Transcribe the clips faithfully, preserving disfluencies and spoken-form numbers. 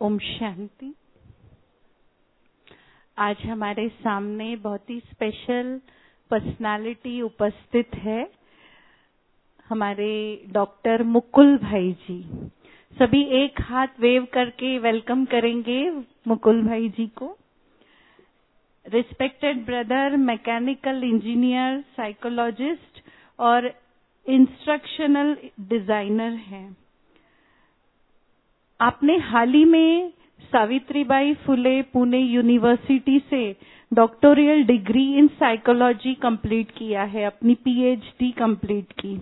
ओम शांति। आज हमारे सामने बहुत ही स्पेशल पर्सनालिटी उपस्थित है, हमारे डॉक्टर मुकुल भाई जी। सभी एक हाथ वेव करके वेलकम करेंगे मुकुल भाई जी को। Respected brother, mechanical engineer, psychologist और इंस्ट्रक्शनल डिजाइनर हैं। आपने हाल ही में सावित्रीबाई फुले पुणे यूनिवर्सिटी से doctoral degree in psychology complete किया है, अपनी पीएचडी कंप्लीट की।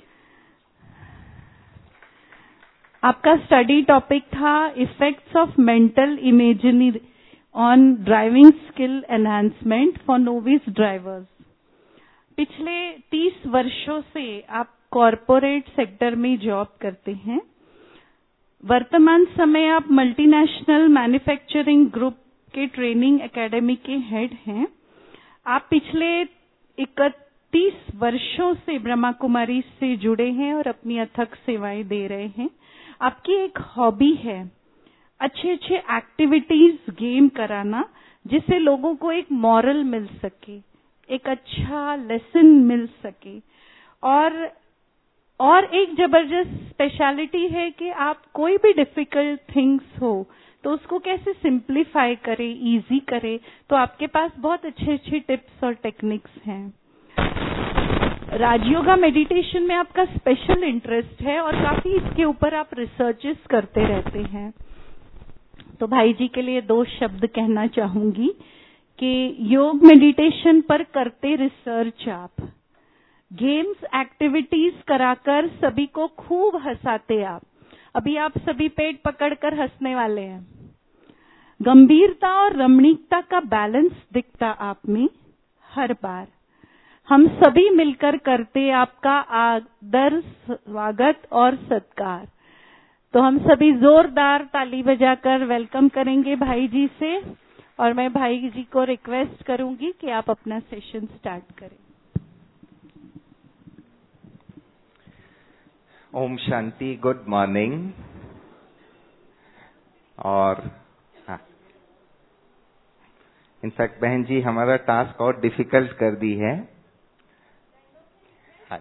आपका स्टडी टॉपिक था effects of mental imaging on driving skill enhancement for novice drivers. पिछले तीस वर्षों से आप कॉरपोरेट सेक्टर में जॉब करते हैं। वर्तमान समय आप मल्टीनेशनल मैन्युफैक्चरिंग ग्रुप के ट्रेनिंग एकेडमी के हेड हैं। आप पिछले इकतीस वर्षों से ब्रह्मा कुमारी से जुड़े हैं और अपनी अथक सेवाएं दे रहे हैं। आपकी एक हॉबी है अच्छे अच्छे एक्टिविटीज गेम कराना, जिससे लोगों को एक मॉरल मिल सके, एक अच्छा लेसन मिल सके। और और एक जबरदस्त स्पेशलिटी है कि आप कोई भी डिफिकल्ट थिंग्स हो तो उसको कैसे सिंप्लीफाई करें, इजी करें। तो आपके पास बहुत अच्छे अच्छे टिप्स और टेक्निक्स हैं। राजयोगा मेडिटेशन में आपका स्पेशल इंटरेस्ट है और काफी इसके ऊपर आप रिसर्चेस करते रहते हैं। तो भाई जी के लिए दो शब्द कहना चाहूंगी कि योग मेडिटेशन पर करते रिसर्च, आप गेम्स एक्टिविटीज कराकर सभी को खूब हंसाते। आप अभी आप सभी पेट पकड़कर हंसने वाले हैं। गंभीरता और रमणीकता का बैलेंस दिखता आप में हर बार। हम सभी मिलकर करते आपका आदर, स्वागत और सत्कार। तो हम सभी जोरदार ताली बजाकर वेलकम करेंगे भाई जी से। और मैं भाई जी को रिक्वेस्ट करूंगी कि आप अपना सेशन स्टार्ट करें। ओम शांति, गुड मॉर्निंग। और हाँ, इनफैक्ट बहन जी हमारा टास्क और डिफिकल्ट कर दी है। हाँ।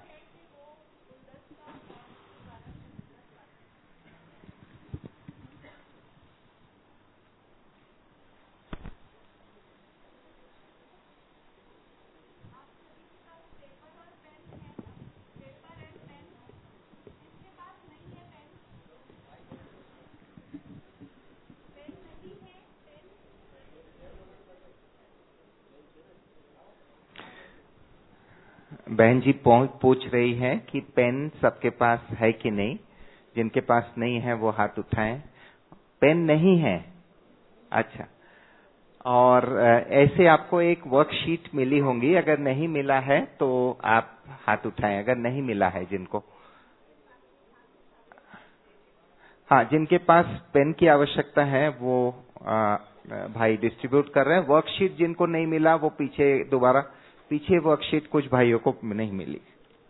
बहन जी पूछ रही है कि पेन सबके पास है कि नहीं। जिनके पास नहीं है वो हाथ उठाएं। पेन नहीं है, अच्छा। और ऐसे आपको एक वर्कशीट मिली होंगी, अगर नहीं मिला है तो आप हाथ उठाएं, अगर नहीं मिला है जिनको। हाँ, जिनके पास पेन की आवश्यकता है वो आ, भाई डिस्ट्रीब्यूट कर रहे हैं। वर्कशीट जिनको नहीं मिला वो पीछे दोबारा पीछे वर्कशीट कुछ भाइयों को नहीं मिली।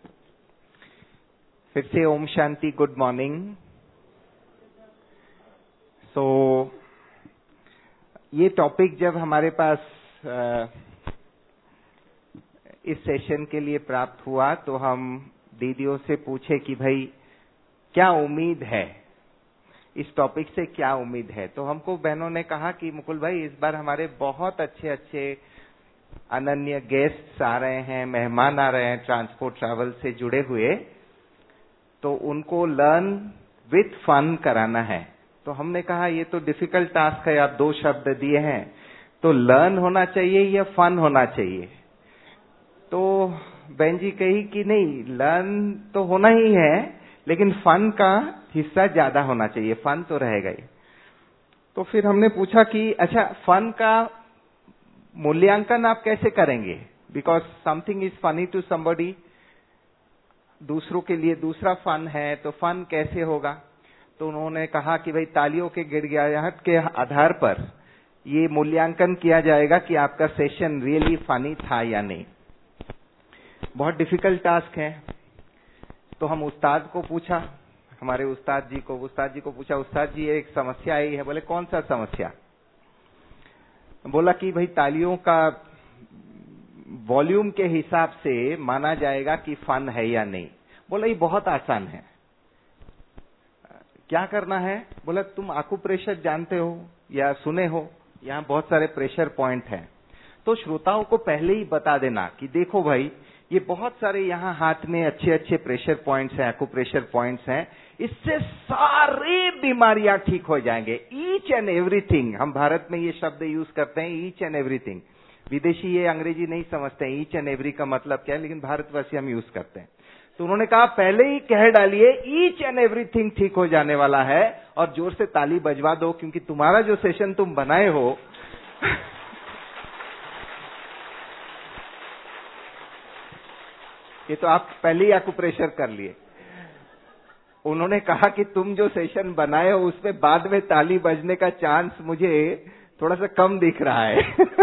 फिर से ओम शांति, गुड मॉर्निंग। सो ये टॉपिक जब हमारे पास आ, इस सेशन के लिए प्राप्त हुआ तो हम दीदियों से पूछे कि भाई क्या उम्मीद है, इस टॉपिक से क्या उम्मीद है। तो हमको बहनों ने कहा कि मुकुल भाई इस बार हमारे बहुत अच्छे अच्छे अनन्य गेस्ट्स आ रहे हैं, मेहमान आ रहे हैं ट्रांसपोर्ट ट्रैवल से जुड़े हुए, तो उनको लर्न विथ फन कराना है। तो हमने कहा ये तो डिफिकल्ट टास्क है, आप दो शब्द दिए हैं, तो लर्न होना चाहिए या फन होना चाहिए। तो बहन जी कही कि नहीं, लर्न तो होना ही है लेकिन फन का हिस्सा ज्यादा होना चाहिए, फन तो रहेगा ही। तो फिर हमने पूछा कि अच्छा फन का मूल्यांकन आप कैसे करेंगे, because something is funny to somebody, दूसरों के लिए दूसरा फन है, तो फन कैसे होगा। तो उन्होंने कहा कि भाई तालियों के गिड़गिड़ाहट के आधार पर ये मूल्यांकन किया जाएगा कि आपका सेशन रियली फनी था या नहीं। बहुत डिफिकल्ट टास्क है। तो हम उस्ताद को पूछा हमारे उस्ताद जी को, उस्ताद जी को पूछा, उस्ताद जी एक समस्या आई है। बोले कौन सा समस्या? बोला कि भाई तालियों का वॉल्यूम के हिसाब से माना जाएगा कि फन है या नहीं। बोला ये बहुत आसान है। क्या करना है? बोला तुम आकुप्रेशर जानते हो या सुने हो, यहाँ बहुत सारे प्रेशर पॉइंट हैं, तो श्रोताओं को पहले ही बता देना कि देखो भाई ये बहुत सारे यहाँ हाथ में अच्छे अच्छे प्रेशर पॉइंट्स हैं, आकुप्रेशर पॉइंट्स हैं, इससे सारी बीमारियां ठीक हो जाएंगे। ईच एंड एवरीथिंग, हम भारत में ये शब्द यूज करते हैं, ईच एंड एवरीथिंग। विदेशी ये अंग्रेजी नहीं समझते हैं ईच एंड एवरी का मतलब क्या है, लेकिन भारतवासी हम यूज करते हैं। तो उन्होंने कहा पहले ही कह डालिए ईच एंड एवरीथिंग ठीक हो जाने वाला है, और जोर से ताली बजवा दो, क्योंकि तुम्हारा जो सेशन तुम बनाए हो ये तो आप पहले ही आकुप्रेशर कर लिए। उन्होंने कहा कि तुम जो सेशन बनाए हो उसमें बाद में ताली बजने का चांस मुझे थोड़ा सा कम दिख रहा है।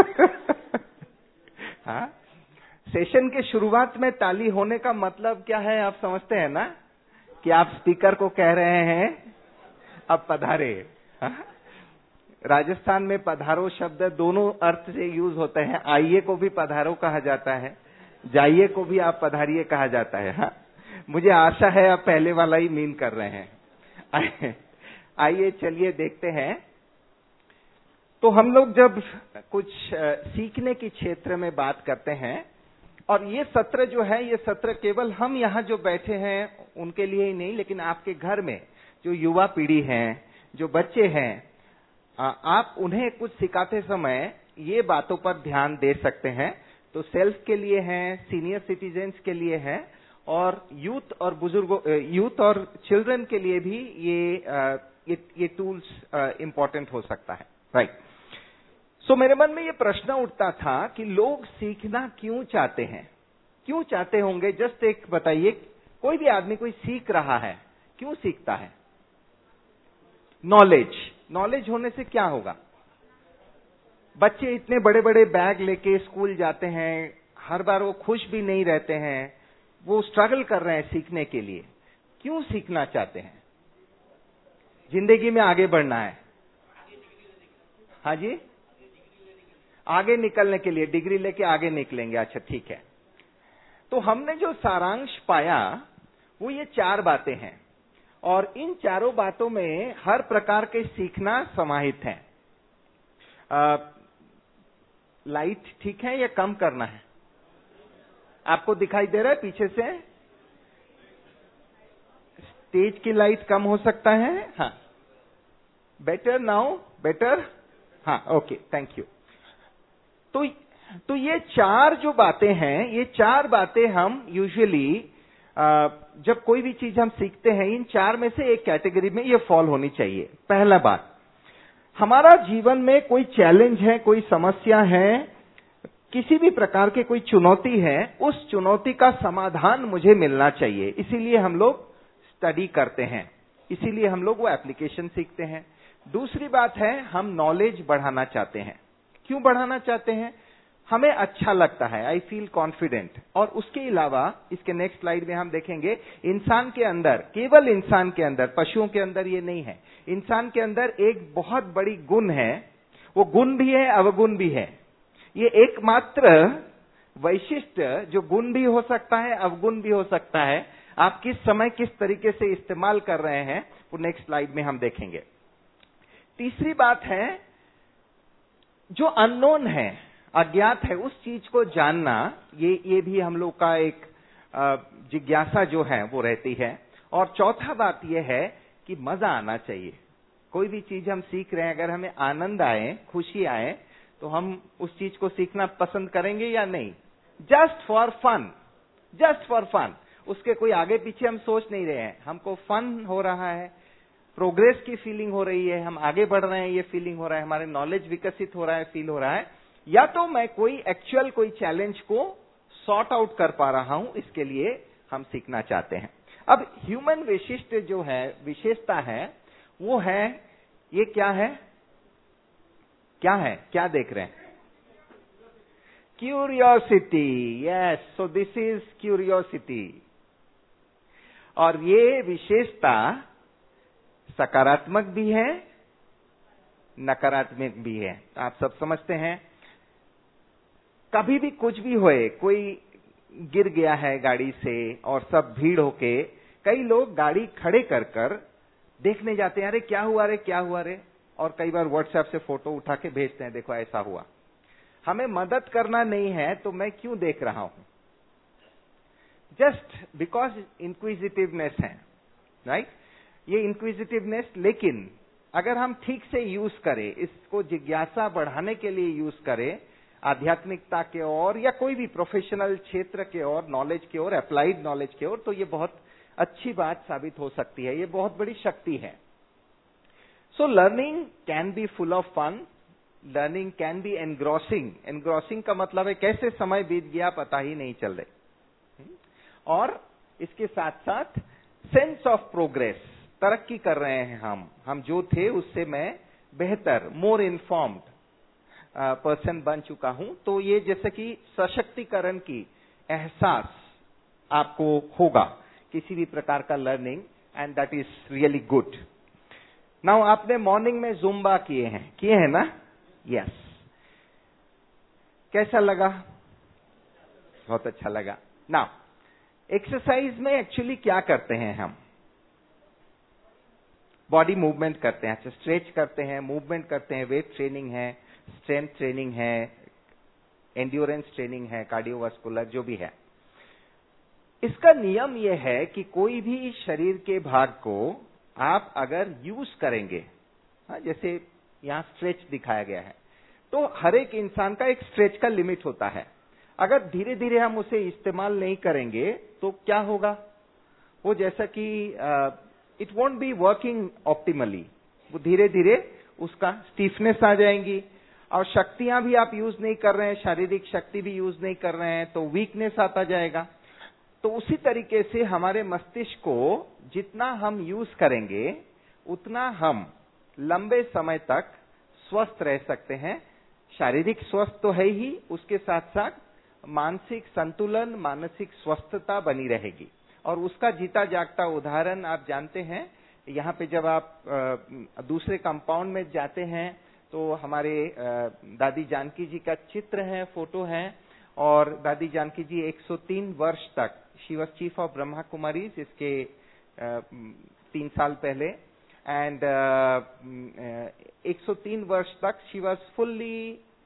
हाँ? सेशन के शुरुआत में ताली होने का मतलब क्या है आप समझते हैं ना, कि आप स्पीकर को कह रहे हैं अब पधारे। हाँ? राजस्थान में पधारो शब्द दोनों अर्थ से यूज होते हैं। आइए को भी पधारो कहा जाता है, जाइए को भी आप पधारिए कहा जाता है। हाँ? मुझे आशा है आप पहले वाला ही मीन कर रहे हैं। आइए चलिए देखते हैं। तो हम लोग जब कुछ सीखने के क्षेत्र में बात करते हैं, और ये सत्र जो है, ये सत्र केवल हम यहाँ जो बैठे हैं उनके लिए ही नहीं, लेकिन आपके घर में जो युवा पीढ़ी है, जो बच्चे हैं, आप उन्हें कुछ सिखाते समय ये बातों पर ध्यान दे सकते हैं। तो सेल्फ के लिए हैं, सीनियर सिटीजन्स के लिए हैं, और यूथ और बुजुर्गों, यूथ और चिल्ड्रन के लिए भी ये ये, ये टूल्स इंपॉर्टेंट हो सकता है। राइट। सो so, मेरे मन में ये प्रश्न उठता था कि लोग सीखना क्यों चाहते हैं, क्यों चाहते होंगे? जस्ट एक बताइए, कोई भी आदमी कोई सीख रहा है, क्यों सीखता है? नॉलेज। नॉलेज होने से क्या होगा? बच्चे इतने बड़े बड़े बैग लेके स्कूल जाते हैं, हर बार वो खुश भी नहीं रहते हैं, वो स्ट्रगल कर रहे हैं सीखने के लिए। क्यों सीखना चाहते हैं? जिंदगी में आगे बढ़ना है। हाँ जी, आगे निकलने के लिए, डिग्री लेके आगे निकलेंगे। अच्छा ठीक है। तो हमने जो सारांश पाया वो ये चार बातें हैं, और इन चारों बातों में हर प्रकार के सीखना समाहित है। आ, लाइट ठीक है या कम करना है? आपको दिखाई दे रहा है पीछे से? स्टेज की लाइट कम हो सकता है। हाँ, बेटर नाउ, बेटर। हाँ, ओके, थैंक यू। तो तो ये चार जो बातें हैं, ये चार बातें हम यूजुअली जब कोई भी चीज हम सीखते हैं, इन चार में से एक कैटेगरी में ये फॉल होनी चाहिए। पहला बात, हमारा जीवन में कोई चैलेंज है, कोई समस्या है, किसी भी प्रकार के कोई चुनौती है, उस चुनौती का समाधान मुझे मिलना चाहिए। इसीलिए हम लोग स्टडी करते हैं, इसीलिए हम लोग वो एप्लीकेशन सीखते हैं। दूसरी बात है, हम नॉलेज बढ़ाना चाहते हैं। क्यों बढ़ाना चाहते हैं? हमें अच्छा लगता है, आई फील कॉन्फिडेंट। और उसके अलावा इसके नेक्स्ट स्लाइड में हम देखेंगे, इंसान के अंदर, केवल इंसान के अंदर, पशुओं के अंदर ये नहीं है, इंसान के अंदर एक बहुत बड़ी गुण है। वो गुण भी है, अवगुण भी है। ये एकमात्र वैशिष्ट जो गुण भी हो सकता है, अवगुण भी हो सकता है। आप किस समय किस तरीके से इस्तेमाल कर रहे हैं वो नेक्स्ट स्लाइड में हम देखेंगे। तीसरी बात है, जो अननोन है, अज्ञात है, उस चीज को जानना, ये ये भी हम लोग का एक जिज्ञासा जो है वो रहती है। और चौथा बात ये है कि मजा आना चाहिए। कोई भी चीज हम सीख रहे हैं, अगर हमें आनंद आए, खुशी आए, तो हम उस चीज को सीखना पसंद करेंगे या नहीं? Just for fun, just for fun. उसके कोई आगे पीछे हम सोच नहीं रहे हैं, हमको फन हो रहा है, प्रोग्रेस की फीलिंग हो रही है, हम आगे बढ़ रहे हैं, ये फीलिंग हो रहा है, हमारे नॉलेज विकसित हो रहा है, फील हो रहा है। या तो मैं कोई एक्चुअल कोई चैलेंज को सॉर्ट आउट कर पा रहा हूं, इसके लिए हम सीखना चाहते हैं। अब ह्यूमन विशिष्ट जो है, विशेषता है, वो है, ये क्या है? क्या है? क्या देख रहे हैं? Curiosity. Yes, so this is curiosity. और ये विशेषता सकारात्मक भी है, नकारात्मक भी है। आप सब समझते हैं, कभी भी कुछ भी होए, कोई गिर गया है गाड़ी से और सब भीड़ होके कई लोग गाड़ी खड़े कर कर देखने जाते हैं, अरे क्या हुआ रे क्या हुआ रे, और कई बार व्हाट्सएप से फोटो उठा के भेजते हैं, देखो ऐसा हुआ। हमें मदद करना नहीं है तो मैं क्यों देख रहा हूं? जस्ट बिकॉज इंक्विजिटिवनेस है, राइट? ये इंक्विजिटिवनेस, लेकिन अगर हम ठीक से यूज करें, इसको जिज्ञासा बढ़ाने के लिए यूज करें, आध्यात्मिकता के ओर या कोई भी प्रोफेशनल क्षेत्र के ओर, नॉलेज के ओर, अप्लाइड नॉलेज के ओर, तो ये बहुत अच्छी बात साबित हो सकती है। ये बहुत बड़ी शक्ति है। So learning can be full of fun, learning can be engrossing. Engrossing का मतलब है कैसे समय बीत गया पता ही नहीं चल रहे, और इसके साथ साथ सेंस ऑफ प्रोग्रेस, तरक्की कर रहे हैं हम हम जो थे उससे मैं बेहतर, मोर इन्फॉर्म्ड पर्सन बन चुका हूं। तो ये जैसे कि सशक्तिकरण की एहसास आपको होगा किसी भी प्रकार का learning, and that is really good. Now आपने मॉर्निंग में जुम्बा किए हैं, किए हैं ना? Yes yes. कैसा लगा? बहुत अच्छा लगा। नाउ एक्सरसाइज में एक्चुअली क्या करते हैं हम? बॉडी मूवमेंट करते हैं, स्ट्रेच करते हैं, मूवमेंट करते हैं, वेट ट्रेनिंग है, स्ट्रेंथ ट्रेनिंग है, एंड्योरेंस ट्रेनिंग है, कार्डियोवास्कुलर जो भी है। इसका नियम यह है कि कोई भी शरीर के भाग को आप अगर यूज करेंगे, जैसे यहां स्ट्रेच दिखाया गया है, तो हर एक इंसान का एक स्ट्रेच का लिमिट होता है। अगर धीरे धीरे हम उसे इस्तेमाल नहीं करेंगे तो क्या होगा? वो जैसा कि it won't be working optimally, वो धीरे धीरे उसका स्टीफनेस आ जाएंगी, और शक्तियां भी आप यूज नहीं कर रहे हैं, शारीरिक शक्ति भी यूज नहीं कर रहे हैं, तो वीकनेस आता जाएगा। तो उसी तरीके से हमारे मस्तिष्क को जितना हम यूज करेंगे उतना हम लंबे समय तक स्वस्थ रह सकते हैं। शारीरिक स्वस्थ तो है ही, उसके साथ साथ मानसिक संतुलन, मानसिक स्वस्थता बनी रहेगी। और उसका जीता जागता उदाहरण आप जानते हैं, यहाँ पे जब आप दूसरे कंपाउंड में जाते हैं तो हमारे दादी जानकी जी का चित्र है, फोटो है, और दादी जानकी जी एक सौ तीन वर्ष तक, she was chief of Brahma Kumaris इसके तीन साल पहले, एंड एक सौ तीन वर्ष तक she was fully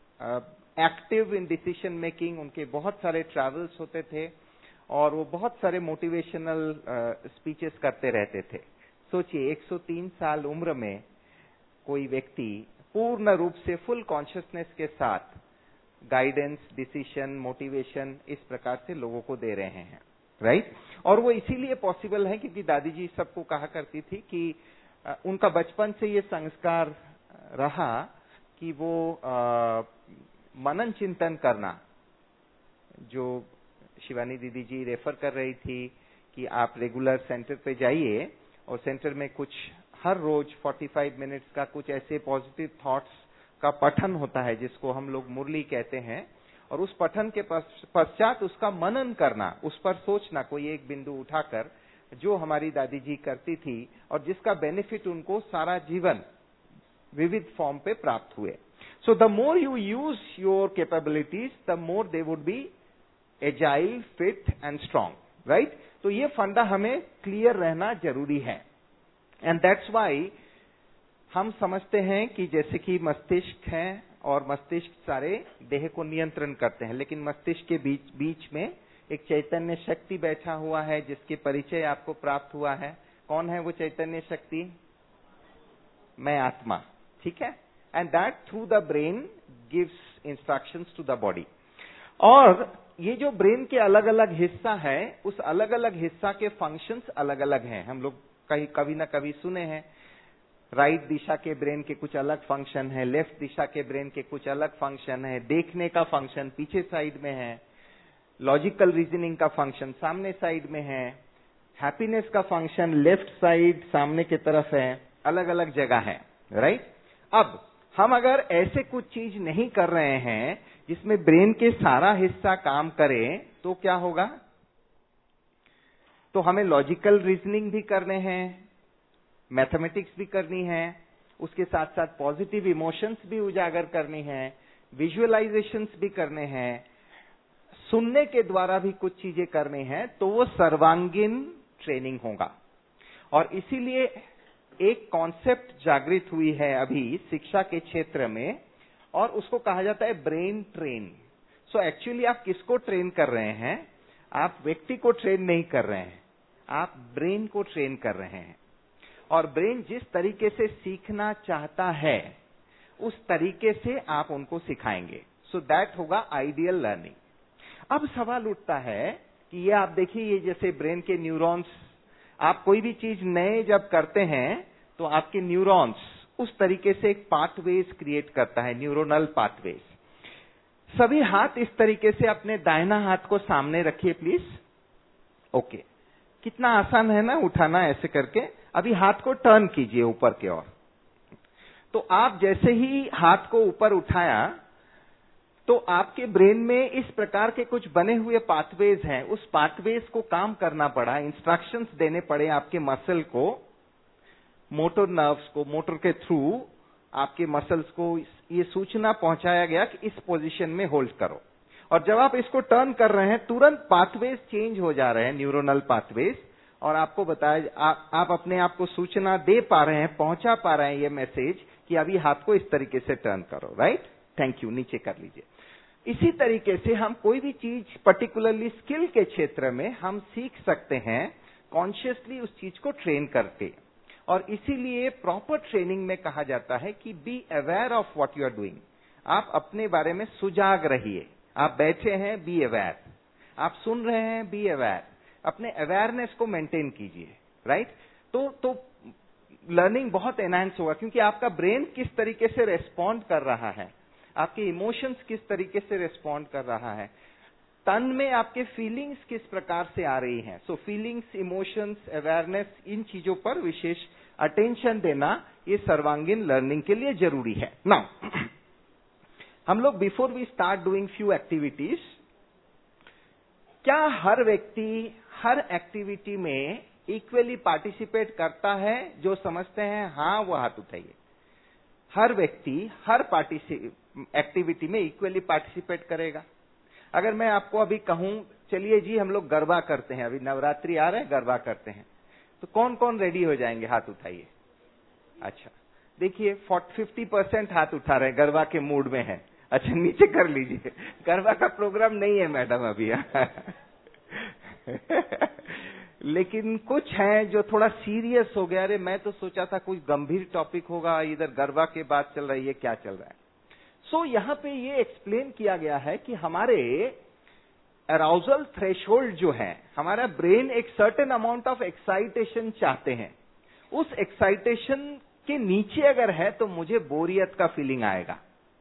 active in decision making. उनके बहुत सारे ट्रैवल्स होते थे और वो बहुत सारे मोटिवेशनल स्पीचेस करते रहते थे। सोचिए, एक सौ तीन साल उम्र में कोई व्यक्ति पूर्ण रूप से फुल कॉन्शियसनेस के साथ गाइडेंस, डिसीजन, मोटिवेशन इस प्रकार से लोगों को दे रहे हैं, राइट? और वो इसीलिए पॉसिबल है क्योंकि दादी जी सबको कहा करती थी कि उनका बचपन से ये संस्कार रहा कि वो आ, मनन चिंतन करना, जो शिवानी दीदी जी रेफर कर रही थी कि आप रेगुलर सेंटर पे जाइए, और सेंटर में कुछ हर रोज पैंतालीस मिनट्स का कुछ ऐसे पॉजिटिव थॉट्स का पठन होता है जिसको हम लोग मुरली कहते हैं, और उस पठन के पश्चात उसका मनन करना, उस पर सोचना कोई एक बिंदु उठाकर, जो हमारी दादी जी करती थी और जिसका बेनिफिट उनको सारा जीवन विविध फॉर्म पे प्राप्त हुए। So the more you use your capabilities the more they would be agile, fit and strong, right? तो ये फंडा हमें क्लियर रहना जरूरी है, एंड दैट्स वाई हम समझते हैं कि जैसे कि मस्तिष्क है और मस्तिष्क सारे देह को नियंत्रण करते हैं, लेकिन मस्तिष्क के बीच बीच में एक चैतन्य शक्ति बैठा हुआ है जिसके परिचय आपको प्राप्त हुआ है। कौन है वो चैतन्य शक्ति? मैं आत्मा, ठीक है? And that through the brain gives instructions to the body. और ये जो ब्रेन के अलग अलग हिस्सा है, उस अलग अलग हिस्सा के फंक्शंस अलग अलग हैं। हम लोग कहीं कभी ना कभी सुने हैं, राइट दिशा के ब्रेन के कुछ अलग फंक्शन है, लेफ्ट दिशा के ब्रेन के कुछ अलग फंक्शन है, देखने का फंक्शन पीछे साइड में है, लॉजिकल रीजनिंग का फंक्शन सामने साइड में है, हैप्पीनेस का फंक्शन लेफ्ट साइड सामने की तरफ है, अलग अलग जगह है, राइट? अब हम अगर ऐसे कुछ चीज नहीं कर रहे हैं जिसमें ब्रेन के सारा हिस्सा काम करे तो क्या होगा? तो हमें लॉजिकल रीजनिंग भी करने हैं, मैथमेटिक्स भी करनी है, उसके साथ साथ पॉजिटिव इमोशंस भी उजागर करनी है, विजुअलाइजेशंस भी करने हैं, सुनने के द्वारा भी कुछ चीजें करनी हैं, तो वो सर्वांगीण ट्रेनिंग होगा। और इसीलिए एक कॉन्सेप्ट जागृत हुई है अभी शिक्षा के क्षेत्र में, और उसको कहा जाता है ब्रेन ट्रेन। सो एक्चुअली आप किसको ट्रेन कर रहे हैं? आप व्यक्ति को ट्रेन नहीं कर रहे हैं, आप ब्रेन को ट्रेन कर रहे हैं। और ब्रेन जिस तरीके से सीखना चाहता है उस तरीके से आप उनको सिखाएंगे। सो दैट होगा आइडियल लर्निंग। अब सवाल उठता है कि ये आप देखिए, ये जैसे ब्रेन के न्यूरॉन्स, आप कोई भी चीज नए जब करते हैं तो आपके न्यूरॉन्स उस तरीके से एक पाथवेज क्रिएट करता है, न्यूरोनल पाथवेज। सभी हाथ इस तरीके से अपने दाहिना हाथ को सामने रखिए प्लीज। ओके, कितना आसान है ना उठाना ऐसे करके। अभी हाथ को टर्न कीजिए ऊपर की ओर। तो आप जैसे ही हाथ को ऊपर उठाया तो आपके ब्रेन में इस प्रकार के कुछ बने हुए पाथवेज हैं, उस पाथवेज को काम करना पड़ा, इंस्ट्रक्शंस देने पड़े आपके मसल को, मोटर नर्व्स को, मोटर के थ्रू आपके मसल्स को ये सूचना पहुंचाया गया कि इस पोजीशन में होल्ड करो। और जब आप इसको टर्न कर रहे हैं तुरंत पाथवेज चेंज हो जा रहे हैं, न्यूरोनल पाथवेज, और आपको बताया आप, आप अपने आप को सूचना दे पा रहे हैं, पहुंचा पा रहे हैं ये मैसेज कि अभी हाथ को इस तरीके से टर्न करो। राइट, थैंक यू, नीचे कर लीजिए। इसी तरीके से हम कोई भी चीज पर्टिकुलरली स्किल के क्षेत्र में हम सीख सकते हैं कॉन्शियसली उस चीज को ट्रेन करके। और इसीलिए प्रॉपर ट्रेनिंग में कहा जाता है कि be aware of what you are doing. आप अपने बारे में सुजाग रहिए। आप बैठे हैं, बी अवेयर। आप सुन रहे हैं, बी अवेयर। अपने अवेयरनेस को मेंटेन कीजिए। राइट, तो तो लर्निंग बहुत एनहांस होगा, क्योंकि आपका ब्रेन किस तरीके से रेस्पॉन्ड कर रहा है, आपके इमोशंस किस तरीके से रेस्पॉन्ड कर रहा है, तन में आपके फीलिंग्स किस प्रकार से आ रही हैं। सो फीलिंग्स, इमोशंस, अवेयरनेस, इन चीजों पर विशेष अटेंशन देना ये सर्वांगीण लर्निंग के लिए जरूरी है। नाउ हम लोग before we start doing few activities, क्या हर व्यक्ति हर एक्टिविटी में इक्वली पार्टिसिपेट करता है? जो समझते हैं हाँ वो हाथ उठाइए। हर व्यक्ति हर एक्टिविटी में इक्वली पार्टिसिपेट करेगा? अगर मैं आपको अभी कहूं चलिए जी हम लोग गरबा करते हैं, अभी नवरात्रि आ रहे हैं, गरबा करते हैं, तो कौन कौन रेडी हो जाएंगे? हाथ उठाइए। अच्छा, देखिए फिफ्टी परसेंट हाथ उठा रहे हैं, गरबा के मूड में है। अच्छा, नीचे कर लीजिए, गरबा का प्रोग्राम नहीं है मैडम अभी। लेकिन कुछ हैं जो थोड़ा सीरियस हो गया, अरे मैं तो सोचा था कुछ गंभीर टॉपिक होगा, इधर गरबा के बात चल रही है, क्या चल रहा है। सो so, यहाँ पे ये एक्सप्लेन किया गया है कि हमारे अराउजल थ्रेशोल्ड जो है, हमारा ब्रेन एक सर्टेन अमाउंट ऑफ एक्साइटेशन चाहते हैं। उस एक्साइटेशन के नीचे अगर है तो मुझे बोरियत का फीलिंग आएगा,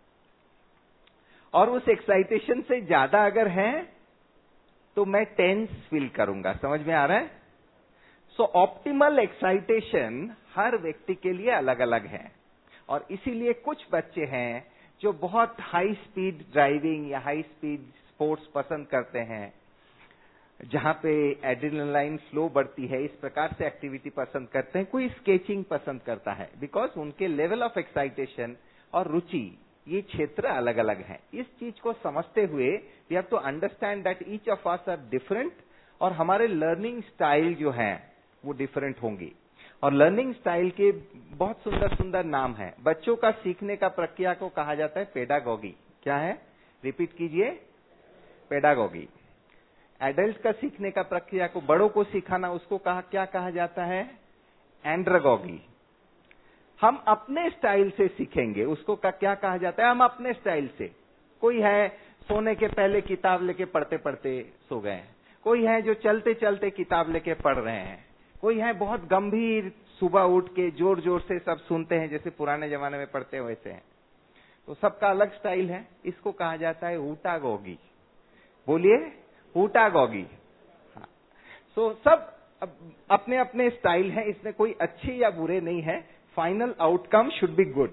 और उस एक्साइटेशन से ज्यादा अगर है तो मैं टेंस फील करूंगा। समझ में आ रहा है? सो ऑप्टिमल एक्साइटेशन हर व्यक्ति के लिए अलग अलग है, और इसीलिए कुछ बच्चे हैं जो बहुत हाई स्पीड ड्राइविंग या हाई स्पीड स्पोर्ट्स पसंद करते हैं, जहां पे एड्रेनलाइन फ्लो बढ़ती है, इस प्रकार से एक्टिविटी पसंद करते हैं। कोई स्केचिंग पसंद करता है, बिकॉज उनके लेवल ऑफ एक्साइटेशन और रुचि ये क्षेत्र अलग अलग हैं। इस चीज को समझते हुए we have to understand that each of us are different, और हमारे लर्निंग स्टाइल जो है वो डिफरेंट होंगी। और लर्निंग स्टाइल के बहुत सुंदर सुंदर नाम हैं। बच्चों का सीखने का प्रक्रिया को कहा जाता है पेडागॉगी। क्या है? रिपीट कीजिए, पेडागॉगी। एडल्ट का सीखने का प्रक्रिया को, बड़ों को सिखाना, उसको कहा क्या कहा जाता है? एंड्रागॉगी। हम अपने स्टाइल से सीखेंगे, उसको का क्या कहा जाता है? हम अपने स्टाइल से। कोई है सोने के पहले किताब लेके पढ़ते पढ़ते सो गए, कोई है जो चलते चलते किताब लेके पढ़ रहे हैं, कोई है बहुत गंभीर सुबह उठ के जोर जोर से सब सुनते हैं जैसे पुराने जमाने में पढ़ते वैसे हैं। तो सबका अलग स्टाइल है, इसको कहा जाता है हूटागॉगी। बोलिए, हूटागॉगी। हाँ, सो सब अपने अपने स्टाइल है, इसमें कोई अच्छे या बुरे नहीं है। Final outcome should be good.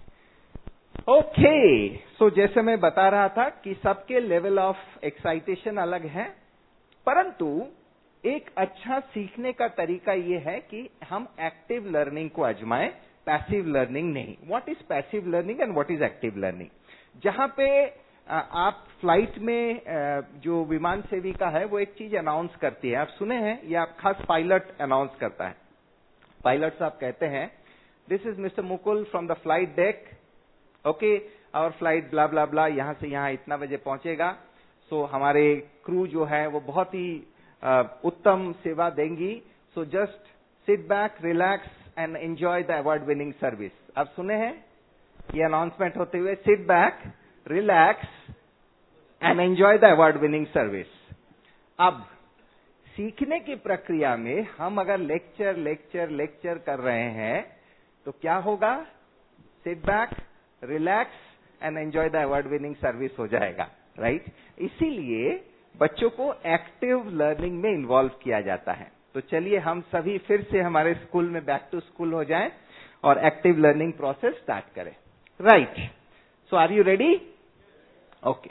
Okay, so जैसे मैं बता रहा था कि सबके लेवल ऑफ एक्साइटेशन अलग है, परंतु एक अच्छा सीखने का तरीका ये है कि हम एक्टिव लर्निंग को आजमाएं, पैसिव लर्निंग नहीं। What is passive learning and what is active learning? जहां पे आप फ्लाइट में जो विमान सेविका है वो एक चीज अनाउंस करती है, आप सुने हैं, या खास पायलट अनाउंस करता है। पायलट साहब कहते हैं, this is mister Mukul from the flight deck, okay, our flight blah blah blah यहां से यहां इतना बजे पहुंचेगा। सो so, हमारे क्रू जो है वो बहुत ही uh, उत्तम सेवा देंगी। So just sit back, relax and enjoy the award winning service. आप सुने हैं ये अनाउंसमेंट होते हुए, sit back, relax and enjoy the award winning service. अब सीखने की प्रक्रिया में हम अगर लेक्चर लेक्चर लेक्चर कर रहे हैं तो क्या होगा? Sit back, relax and enjoy the award winning service हो जाएगा, राइट? इसीलिए बच्चों को एक्टिव लर्निंग में इन्वॉल्व किया जाता है। तो चलिए हम सभी फिर से हमारे स्कूल में बैक टू स्कूल हो जाएं और एक्टिव लर्निंग प्रोसेस स्टार्ट करें, right? So are you ready? Okay.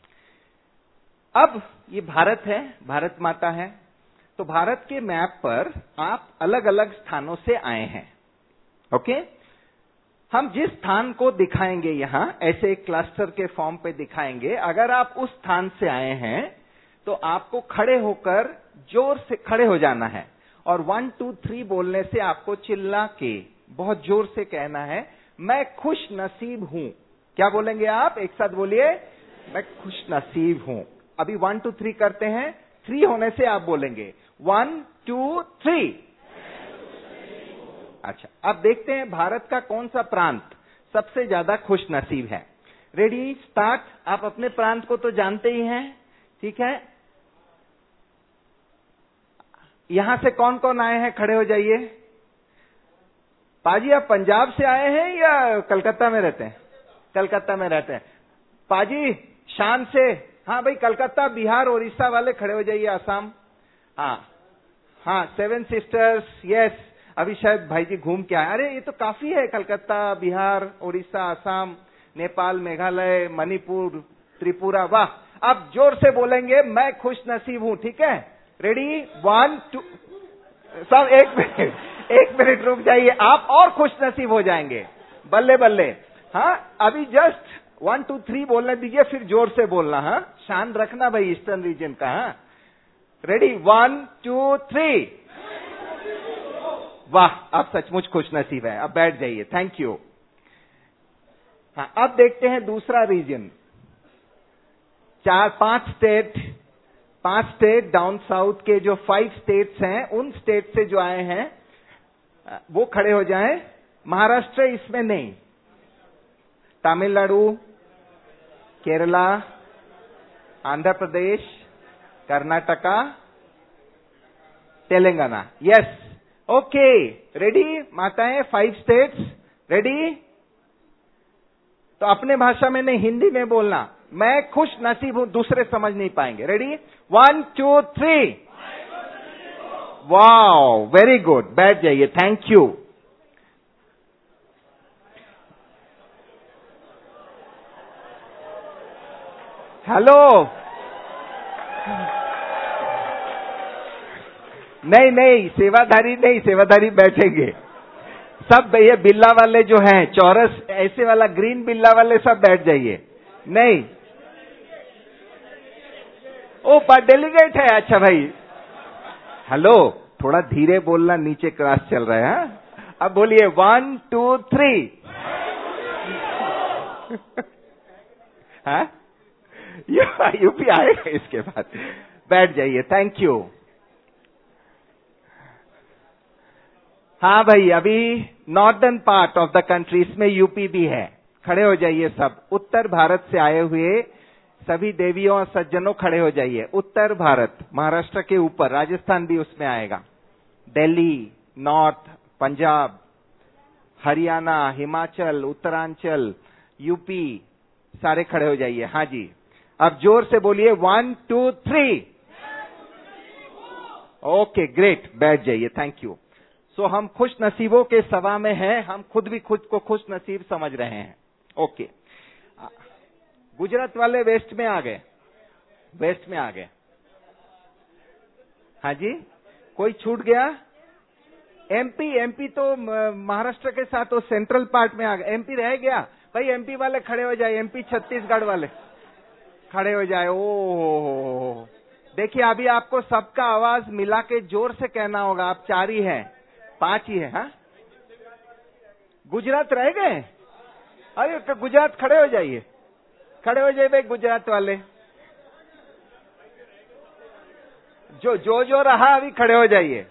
अब ये भारत है, भारत माता है, तो भारत के मैप पर आप अलग अलग स्थानों से आए हैं, ओके? हम जिस स्थान को दिखाएंगे यहां ऐसे एक क्लस्टर के फॉर्म पे दिखाएंगे। अगर आप उस स्थान से आए हैं तो आपको खड़े होकर जोर से खड़े हो जाना है और वन टू थ्री बोलने से आपको चिल्ला के बहुत जोर से कहना है, मैं खुश नसीब हूं। क्या बोलेंगे आप? एक साथ बोलिए, मैं खुश नसीब हूं। अभी वन टू थ्री करते हैं, थ्री होने से आप बोलेंगे वन टू थ्री। अच्छा, अब देखते हैं भारत का कौन सा प्रांत सबसे ज्यादा खुश नसीब है। Ready, start. आप अपने प्रांत को तो जानते ही हैं, ठीक है? यहां से कौन कौन आए हैं? खड़े हो जाइए। पाजी, आप पंजाब से आए हैं या कलकत्ता में रहते हैं? कलकत्ता में रहते हैं। पाजी, शान से। हाँ भाई, कलकत्ता, बिहार, उड़ीसा वाले खड़े हो जाइए। आसाम, हाँ हाँ, सेवन सिस्टर्स, यस। अभी शायद भाई जी घूम के आए। अरे ये तो काफी है, कलकत्ता, बिहार, उड़ीसा, आसाम, नेपाल, मेघालय, मणिपुर, त्रिपुरा, वाह। अब जोर से बोलेंगे, मैं खुश नसीब हूं, ठीक है? Ready, one two. सब एक मिनट एक मिनट रुक जाइए, आप और खुश नसीब हो जाएंगे, बल्ले बल्ले। हाँ, अभी जस्ट वन टू थ्री बोलने दीजिए, फिर जोर से बोलना। हाँ, शान रखना भाई ईस्टर्न रीजन का। हाँ, रेडी, वन टू थ्री। वाह, आप सचमुच खुश नसीब है। अब बैठ जाइए, थैंक यू। हाँ, अब देखते हैं दूसरा रीजन। चार पांच स्टेट पांच स्टेट डाउन साउथ के जो फाइव स्टेट्स हैं, उन स्टेट से जो आए हैं वो खड़े हो जाएं। महाराष्ट्र इसमें नहीं, Tamil Nadu, Kerala, Andhra Pradesh, Karnataka, Telangana, yes. Okay, ready माताएं, फाइव स्टेट्स, रेडी? तो अपने भाषा में नहीं, हिंदी में बोलना, मैं खुश नसीब हूं, दूसरे समझ नहीं पाएंगे। Ready, one two three. Wow, very good, बैठ जाइए, थैंक यू। हेलो, नहीं नहीं, सेवाधारी नहीं, सेवाधारी बैठेंगे सब। ये बिल्ला वाले जो हैं, चौरस ऐसे वाला ग्रीन बिल्ला वाले सब बैठ जाइए। नहीं, ओ पर डेलीगेट है। अच्छा भाई, हेलो, थोड़ा धीरे बोलना, नीचे क्लास चल रहा है। हाँ, अब बोलिए वन टू थ्री। हाँ, यूपी आएगा इसके बाद। बैठ जाइए, थैंक यू। हाँ भाई, अभी northern part of the country, इसमें यूपी भी है। खड़े हो जाइए सब। उत्तर भारत से आए हुए सभी देवियों और सज्जनों खड़े हो जाइए। उत्तर भारत, महाराष्ट्र के ऊपर, राजस्थान भी उसमें आएगा, दिल्ली, नॉर्थ, पंजाब, हरियाणा, हिमाचल, उत्तरांचल, यूपी, सारे खड़े हो जाइए। हाँ जी, अब जोर से बोलिए one two three. Okay, great, बैठ जाइए, थैंक यू। सो हम खुश नसीबों के सभा में हैं, हम खुद भी खुद को खुश नसीब समझ रहे हैं। ओके, गुजरात वाले वेस्ट में आ गए, वेस्ट में आ गए। हाँ जी, कोई छूट गया? एमपी, एमपी तो महाराष्ट्र के साथ वो सेंट्रल पार्ट में आ गया। एमपी रह गया भाई, एमपी वाले खड़े हो जाए, एमपी छत्तीसगढ़ वाले खड़े हो जाए। ओ देखिए, अभी आपको सबका आवाज मिला के जोर से कहना होगा। आप चार ही हैं, पांच ही हैं। हाँ, गुजरात रह गए? अरे तो गुजरात खड़े हो जाइए, खड़े हो जाइए भाई गुजरात वाले। जो जो जो रहा अभी खड़े हो जाइए।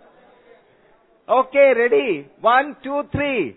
Okay, ready, one two three.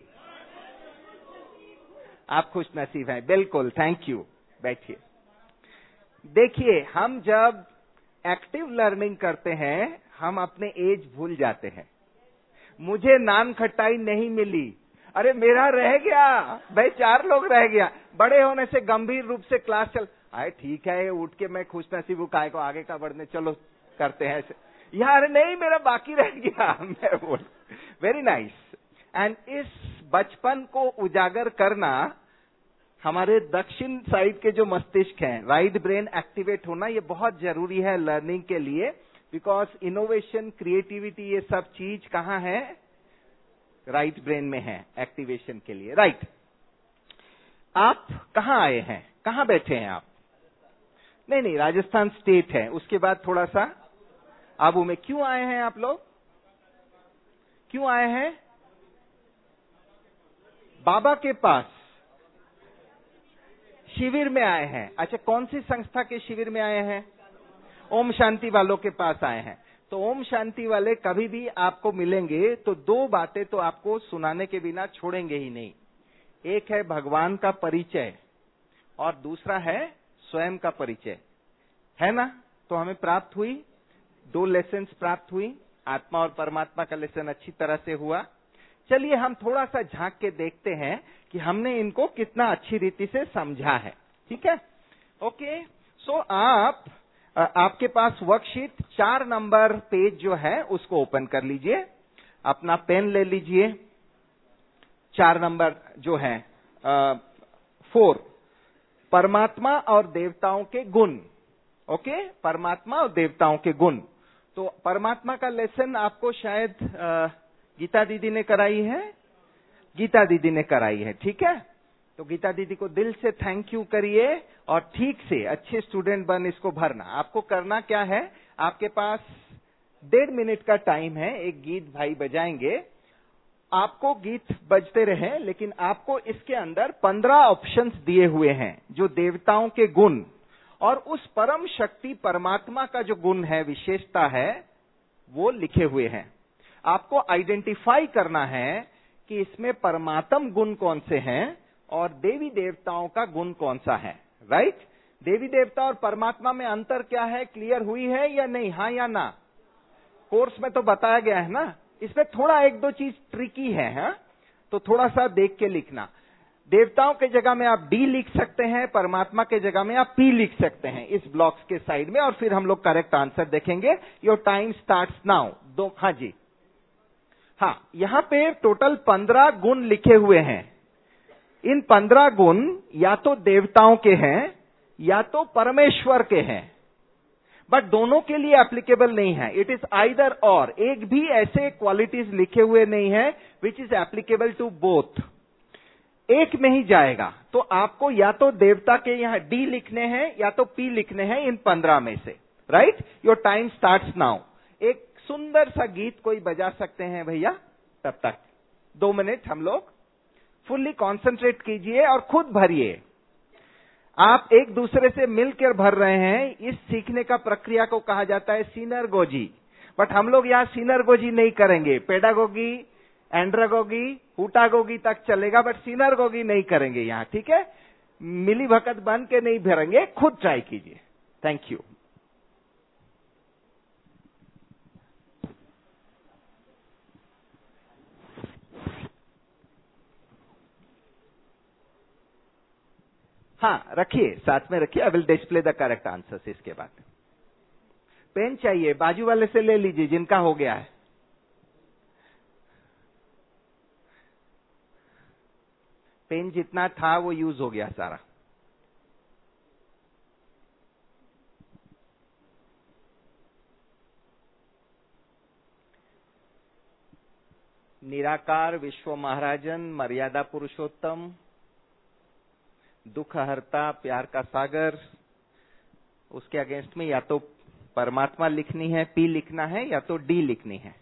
आप खुश नसीब हैं, बिल्कुल, थैंक यू। बैठिए। देखिए, हम जब एक्टिव लर्निंग करते हैं, हम अपने एज भूल जाते हैं। मुझे नान खटाई नहीं मिली, अरे मेरा रह गया भाई, चार लोग रह गया। बड़े होने से गंभीर रूप से क्लास चल आए, ठीक है, उठ के मैं खुश नसीब हूं, काय को आगे का बढ़ने, चलो करते हैं ऐसे। यार नहीं, मेरा बाकी रह गया। मैं बोल, वेरी नाइस। एंड इस बचपन को उजागर करना, हमारे दक्षिण साइड के जो मस्तिष्क हैं, राइट ब्रेन एक्टिवेट होना, ये बहुत जरूरी है लर्निंग के लिए। बिकॉज इनोवेशन, क्रिएटिविटी, ये सब चीज कहाँ है? राइट ब्रेन में है, एक्टिवेशन के लिए। Right right. आप कहाँ आए हैं, कहाँ बैठे हैं आप? नहीं नहीं, राजस्थान स्टेट है, उसके बाद थोड़ा सा आबू में। क्यों आए हैं आप लोग? क्यों आए हैं? बाबा के पास शिविर में आए हैं। अच्छा, कौन सी संस्था के शिविर में आए हैं? ओम शांति वालों के पास आए हैं। तो ओम शांति वाले कभी भी आपको मिलेंगे तो दो बातें तो आपको सुनाने के बिना छोड़ेंगे ही नहीं। एक है भगवान का परिचय और दूसरा है स्वयं का परिचय, है ना? तो हमें प्राप्त हुई, दो लेसन्स प्राप्त हुई। आत्मा और परमात्मा का लेसन अच्छी तरह से हुआ। चलिए हम थोड़ा सा झांक के देखते हैं कि हमने इनको कितना अच्छी रीति से समझा है। ठीक है, ओके। सो आप आपके पास वर्कशीट चार नंबर पेज जो है उसको ओपन कर लीजिए, अपना पेन ले लीजिए। चार नंबर जो है आ, फोर, परमात्मा और देवताओं के गुण। ओके, परमात्मा और देवताओं के गुण। तो परमात्मा का लेसन आपको शायद आ, गीता दीदी ने कराई है, गीता दीदी ने कराई है। ठीक है, तो गीता दीदी को दिल से थैंक यू करिए और ठीक से अच्छे स्टूडेंट बन इसको भरना। आपको करना क्या है, आपके पास डेढ़ मिनट का टाइम है, एक गीत भाई बजाएंगे, आपको गीत बजते रहे, लेकिन आपको इसके अंदर पंद्रह ऑप्शंस दिए हुए हैं जो देवताओं के गुण और उस परम शक्ति परमात्मा का जो गुण है, विशेषता है, वो लिखे हुए हैं। आपको आइडेंटिफाई करना है कि इसमें परमात्म गुण कौन से हैं और देवी देवताओं का गुण कौन सा है। राइट, देवी देवता और परमात्मा में अंतर क्या है, क्लियर हुई है या नहीं? हाँ या ना? कोर्स में तो बताया गया है ना। इसमें थोड़ा एक दो चीज ट्रिकी है, हा? तो थोड़ा सा देख के लिखना। देवताओं के जगह में आप डी लिख सकते हैं, परमात्मा के जगह में आप पी लिख सकते हैं इस ब्लॉक्स के साइड में, और फिर हम लोग करेक्ट आंसर देखेंगे। Your time starts now. दो, हाँ जी, हाँ, यहां पे टोटल पंद्रह गुण लिखे हुए हैं। इन पंद्रह गुण या तो देवताओं के हैं या तो परमेश्वर के हैं, बट दोनों के लिए एप्लीकेबल नहीं है। इट इज आइदर और, एक भी ऐसे क्वालिटीज लिखे हुए नहीं है which is applicable to both. एक में ही जाएगा। तो आपको या तो देवता के यहां डी लिखने हैं या तो पी लिखने हैं इन पंद्रह में से। Right, your time starts now. एक सुंदर सा गीत कोई बजा सकते हैं भैया? तब तक दो मिनट हम लोग फुल्ली कॉन्सेंट्रेट कीजिए और खुद भरिए। आप एक दूसरे से मिलकर भर रहे हैं। इस सीखने का प्रक्रिया को कहा जाता है सिनर्गोजी, बट हम लोग यहाँ सिनर्गोजी नहीं करेंगे। पेडागोगी, एंड्रागोगी, हुटागोगी तक चलेगा, बट सिनर्गोगी नहीं करेंगे यहाँ। ठीक है, मिली भगत बन के नहीं भरेंगे, खुद ट्राई कीजिए। Thank you. हाँ, रखिए, साथ में रखिए। I will display the correct answers. इसके बाद पेन चाहिए, बाजू वाले से ले लीजिए जिनका हो गया है। पेन जितना था वो यूज हो गया सारा। निराकार विश्व महाराजन, मर्यादा पुरुषोत्तम, दुख हरता, प्यार का सागर, उसके अगेंस्ट में या तो परमात्मा लिखनी है, पी लिखना है, या तो डी लिखनी है।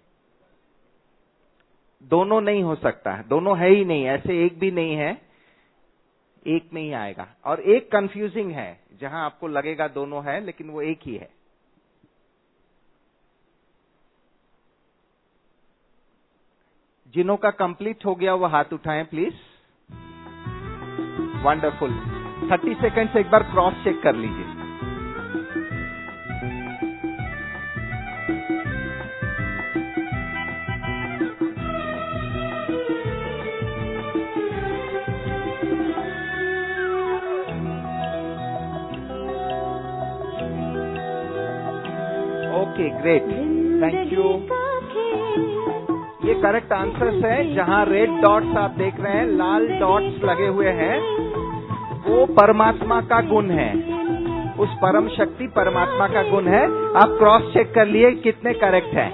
दोनों नहीं हो सकता, दोनों है ही नहीं, ऐसे एक भी नहीं है, एक में ही आएगा। और एक कंफ्यूजिंग है, जहां आपको लगेगा दोनों है, लेकिन वो एक ही है। जिन्हों का कंप्लीट हो गया वो हाथ उठाएं प्लीज। वंडरफुल। थर्टी सेकेंड्स एक बार क्रॉस चेक कर लीजिए। Okay, great, thank you. ये करेक्ट आंसर्स है। जहां रेड डॉट्स आप देख रहे हैं, लाल डॉट्स लगे हुए हैं, वो परमात्मा का गुण है, उस परम शक्ति परमात्मा का गुण है। आप क्रॉस चेक कर लिए कितने करेक्ट हैं।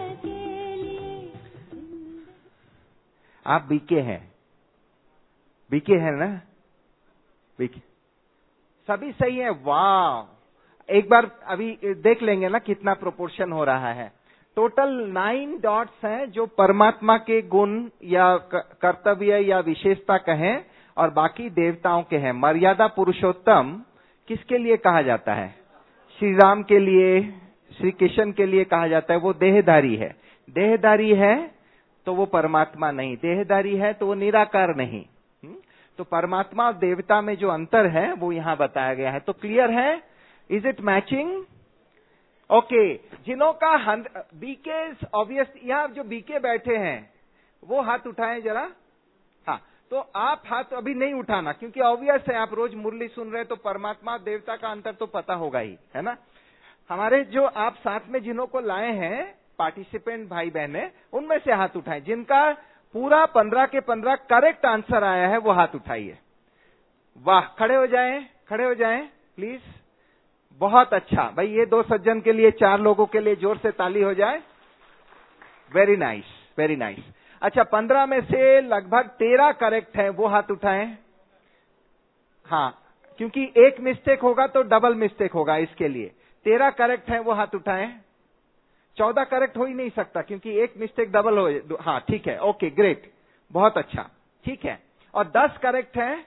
आप बीके हैं, बीके हैं ना, बीके सभी सही है। वाह, एक बार अभी देख लेंगे ना कितना प्रोपोर्शन हो रहा है। टोटल नाइन डॉट्स हैं जो परमात्मा के गुण या कर्तव्य या विशेषता कहें, और बाकी देवताओं के हैं। मर्यादा पुरुषोत्तम किसके लिए कहा जाता है? श्री राम के लिए, श्री कृष्ण के लिए कहा जाता है। वो देहधारी है, देहधारी है तो वो परमात्मा नहीं, देहधारी है तो वो निराकार नहीं। तो परमात्मा और देवता में जो अंतर है वो यहां बताया गया है। तो क्लियर है? Is it matching? ओके, जिन्हों का बीके ऑब्वियस, यहां जो बीके बैठे हैं वो हाथ उठाएं जरा। हाँ, तो आप हाथ अभी नहीं उठाना, क्योंकि ऑब्वियस है, आप रोज मुरली सुन रहे तो परमात्मा और देवता का अंतर तो पता होगा ही, है ना। हमारे जो आप साथ में जिन्हों को लाए हैं पार्टिसिपेंट भाई बहने, उनमें से हाथ उठाएं। जिनका पूरा पंद्रह के पंद्रह करेक्ट आंसर आया है वो हाथ उठाइए। वाह, खड़े हो जाएं, खड़े हो जाएं प्लीज। बहुत अच्छा भाई, ये दो सज्जन के लिए, चार लोगों के लिए जोर से ताली हो जाए। Very nice, very nice. अच्छा, पंद्रह में से लगभग तेरह करेक्ट है, वो हाथ उठाएं। हाँ, क्योंकि एक मिस्टेक होगा तो डबल मिस्टेक होगा, इसके लिए तेरह करेक्ट है, वो हाथ उठाएं। चौदह करेक्ट हो ही नहीं सकता, क्योंकि एक मिस्टेक डबल हो। हाँ ठीक है, ओके ग्रेट, बहुत अच्छा, ठीक है। और दस करेक्ट है,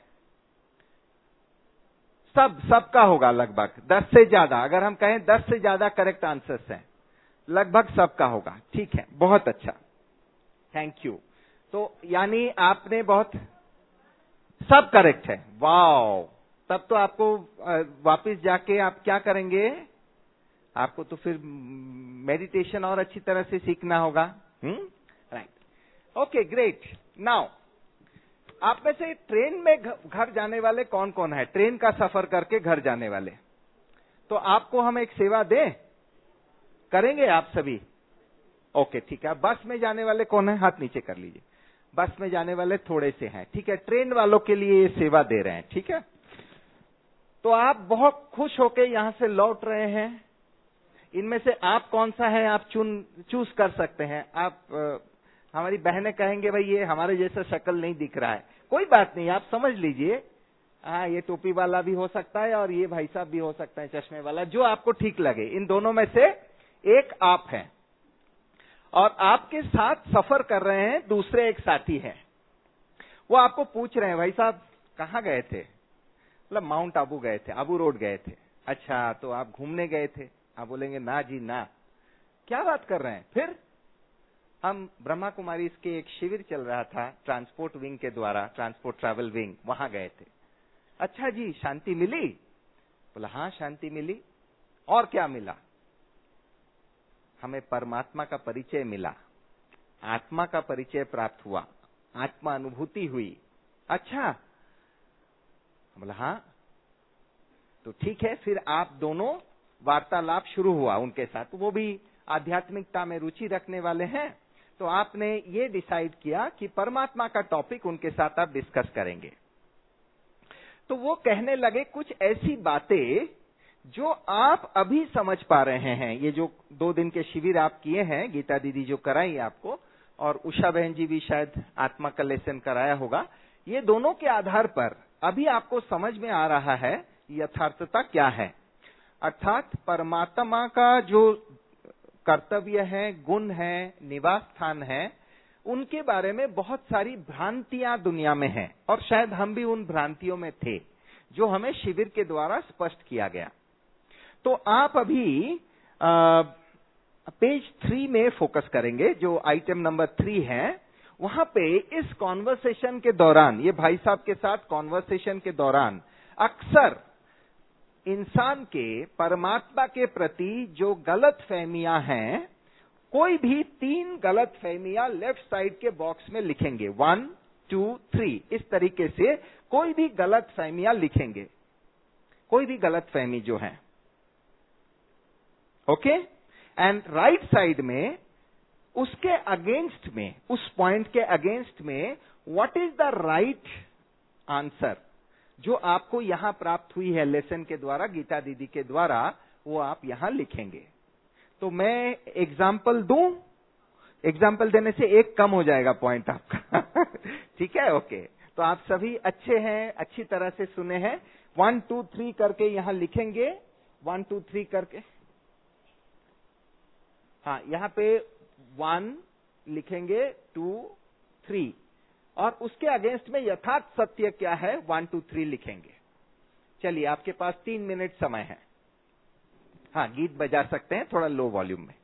सब सबका होगा लगभग, दस से ज्यादा, अगर हम कहें दस से ज्यादा करेक्ट आंसर्स हैं, लगभग सबका होगा। ठीक है, बहुत अच्छा, थैंक यू। तो यानी आपने बहुत, सब करेक्ट है। वाओ, तब तो आपको वापस जाके आप क्या करेंगे? आपको तो फिर मेडिटेशन और अच्छी तरह से सीखना होगा। Hmm, right, okay great. Now आप में से ट्रेन में घर जाने वाले कौन कौन है? ट्रेन का सफर करके घर जाने वाले, तो आपको हम एक सेवा दें, करेंगे आप सभी? ओके ठीक है। बस में जाने वाले कौन है? हाथ नीचे कर लीजिए। बस में जाने वाले थोड़े से हैं, ठीक है। ट्रेन वालों के लिए ये सेवा दे रहे हैं, ठीक है। तो आप बहुत खुश होके यहां से लौट रहे हैं। इनमें से आप कौन सा है, आप चुन चूज कर सकते हैं। आप आ, हमारी बहनें कहेंगे भाई ये हमारे जैसा शक्ल नहीं दिख रहा है, कोई बात नहीं, आप समझ लीजिए। हाँ, ये टोपी वाला भी हो सकता है और ये भाई साहब भी हो सकता है चश्मे वाला, जो आपको ठीक लगे। इन दोनों में से एक आप हैं, और आपके साथ सफर कर रहे हैं दूसरे एक साथी हैं। वो आपको पूछ रहे हैं, भाई साहब कहाँ गए थे? मतलब माउंट आबू गए थे, आबू रोड गए थे। अच्छा, तो आप घूमने गए थे? आप बोलेंगे ना जी ना। क्या बात कर रहे हैं? फिर हम ब्रह्मा कुमारी इसके एक शिविर चल रहा था ट्रांसपोर्ट विंग के द्वारा, ट्रांसपोर्ट ट्रैवल विंग, वहां गए थे। अच्छा जी, शांति मिली? बोला हाँ शांति मिली। और क्या मिला? हमें परमात्मा का परिचय मिला, आत्मा का परिचय प्राप्त हुआ, आत्मा अनुभूति हुई। अच्छा, बोला हाँ। तो ठीक है, फिर आप दोनों वार्तालाप शुरू हुआ उनके साथ। वो भी आध्यात्मिकता में रुचि रखने वाले हैं, तो आपने ये डिसाइड किया कि परमात्मा का टॉपिक उनके साथ आप डिस्कस करेंगे। तो वो कहने लगे कुछ ऐसी बातें जो आप अभी समझ पा रहे हैं। ये जो दो दिन के शिविर आप किए हैं, गीता दीदी जो कराई आपको, और उषा बहन जी भी शायद आत्मा का लेसन कराया होगा। ये दोनों के आधार पर अभी आपको समझ में आ रहा है यथार्थता क्या है, अर्थात परमात्मा का जो कर्तव्य है, गुण है, निवास स्थान है, उनके बारे में बहुत सारी भ्रांतियां दुनिया में हैं और शायद हम भी उन भ्रांतियों में थे जो हमें शिविर के द्वारा स्पष्ट किया गया। तो आप अभी आ, पेज थ्री में फोकस करेंगे, जो आइटम नंबर थ्री है। वहां पे इस कॉन्वर्सेशन के दौरान, ये भाई साहब के साथ कॉन्वर्सेशन के दौरान अक्सर इंसान के परमात्मा के प्रति जो गलत फहमियां हैं, कोई भी तीन गलत फहमियां लेफ्ट साइड के बॉक्स में लिखेंगे, वन टू थ्री, इस तरीके से कोई भी गलत फहमियां लिखेंगे, कोई भी गलत फहमी जो है, ओके। एंड राइट साइड में उसके अगेंस्ट में, उस पॉइंट के अगेंस्ट में what is the right answer जो आपको यहां प्राप्त हुई है लेसन के द्वारा, गीता दीदी के द्वारा, वो आप यहां लिखेंगे। तो मैं एग्जाम्पल दूं, एग्जाम्पल देने से एक कम हो जाएगा पॉइंट आपका ठीक है, ओके। तो आप सभी अच्छे हैं, अच्छी तरह से सुने हैं। वन टू थ्री करके यहां लिखेंगे, वन टू थ्री करके, हाँ, यहां पे वन लिखेंगे, टू थ्री, और उसके अगेंस्ट में यथार्थ सत्य क्या है, वन टू थ्री लिखेंगे। चलिए, आपके पास तीन मिनट समय है। हाँ, गीत बजा सकते हैं थोड़ा लो वॉल्यूम में।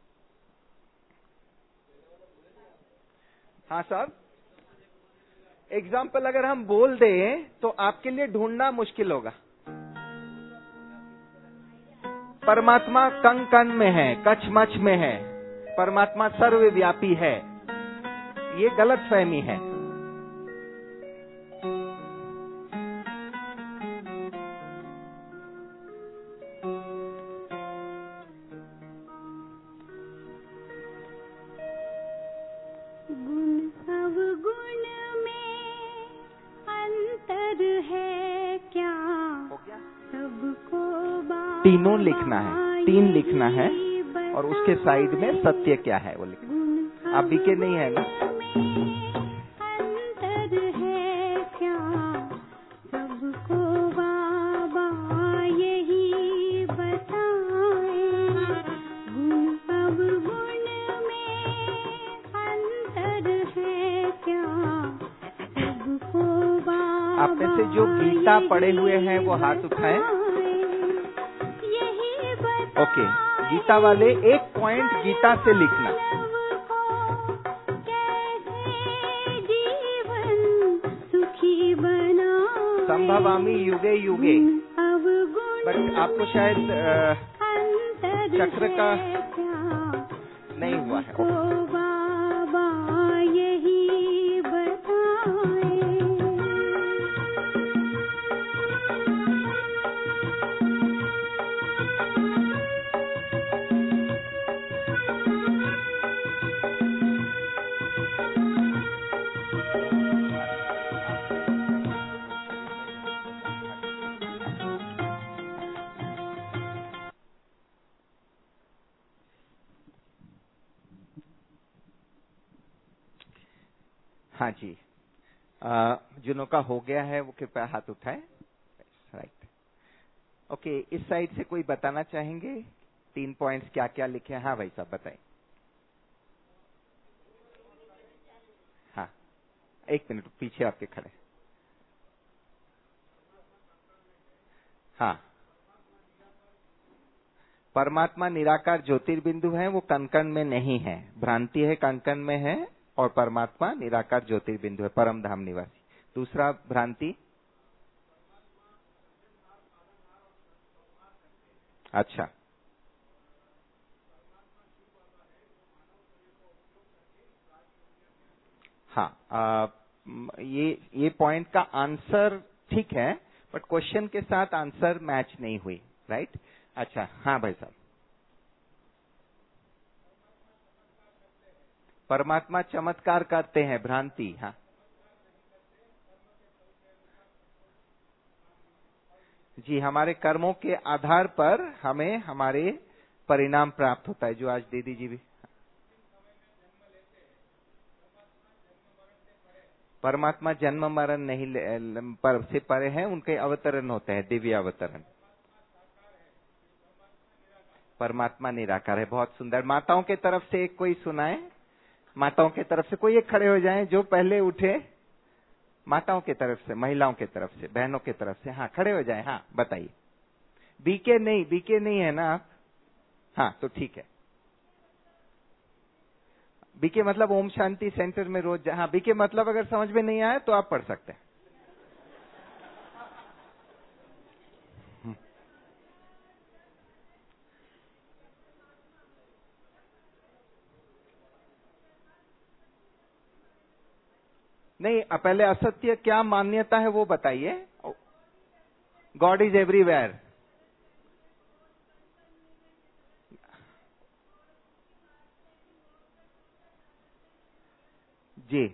हाँ साहब, एग्जाम्पल अगर हम बोल दें तो आपके लिए ढूंढना मुश्किल होगा। परमात्मा कण कण में है, कच मच में है, परमात्मा सर्वव्यापी है, ये गलत फहमी है। गुण अवगुण में अंतर है क्या, सबको तीनों लिखना है, तीन लिखना है, और उसके साइड में सत्य क्या है वो लिखना। आप बीके नहीं है ना? अंतर है क्या, सबको बाबा यही बताए। गुण अवगुण में अंतर है क्या, सबको बाबा। आप में से जो गीता पढ़े हुए हैं वो हाथ उठाएं। ओके, गीता वाले एक पॉइंट गीता से लिखना। संभवामि युगे युगे, बट आपको शायद चक्र का नहीं हुआ है। हाँ जी, जिनों का हो गया है वो कृपया हाथ उठाएं। Right, okay. इस साइड से कोई बताना चाहेंगे तीन पॉइंट्स क्या क्या लिखे हैं? हाँ भाई साहब बताएं। हाँ, एक मिनट पीछे आपके खड़े। हाँ, परमात्मा निराकार ज्योतिर्बिंदु है, वो कण कण में नहीं है। भ्रांति है कण कण में है, और परमात्मा निराकार ज्योतिर्बिंदु है, परम धाम निवासी। दूसरा भ्रांति, अच्छा, हाँ, आ, ये ये पॉइंट का आंसर ठीक है, बट क्वेश्चन के साथ आंसर मैच नहीं हुई। राइट, अच्छा, हाँ भाई साहब। परमात्मा चमत्कार करते हैं, भ्रांति, हाँ। जी, हमारे कर्मों के आधार पर हमें हमारे परिणाम प्राप्त होता है, जो आज दीदी जी भी। परमात्मा जन्म मरण नहीं ले- पर से परे हैं, उनके अवतरण होते हैं, दिव्य अवतरण। परमात्मा निराकार है। बहुत सुंदर। माताओं के तरफ से एक कोई सुनाए, माताओं के तरफ से कोई एक खड़े हो जाएं जो पहले उठे। माताओं के तरफ से, महिलाओं के तरफ से, बहनों के तरफ से, हाँ खड़े हो जाएं। हाँ बताइए। बीके नहीं, बीके नहीं है ना आप? हाँ तो ठीक है। बीके मतलब ओम शांति सेंटर में रोज। हाँ बीके मतलब अगर समझ में नहीं आया तो आप पढ़ सकते हैं। नहीं, पहले असत्य क्या मान्यता है वो बताइए। God is everywhere. जी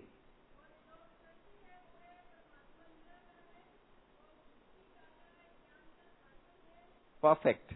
परफेक्ट।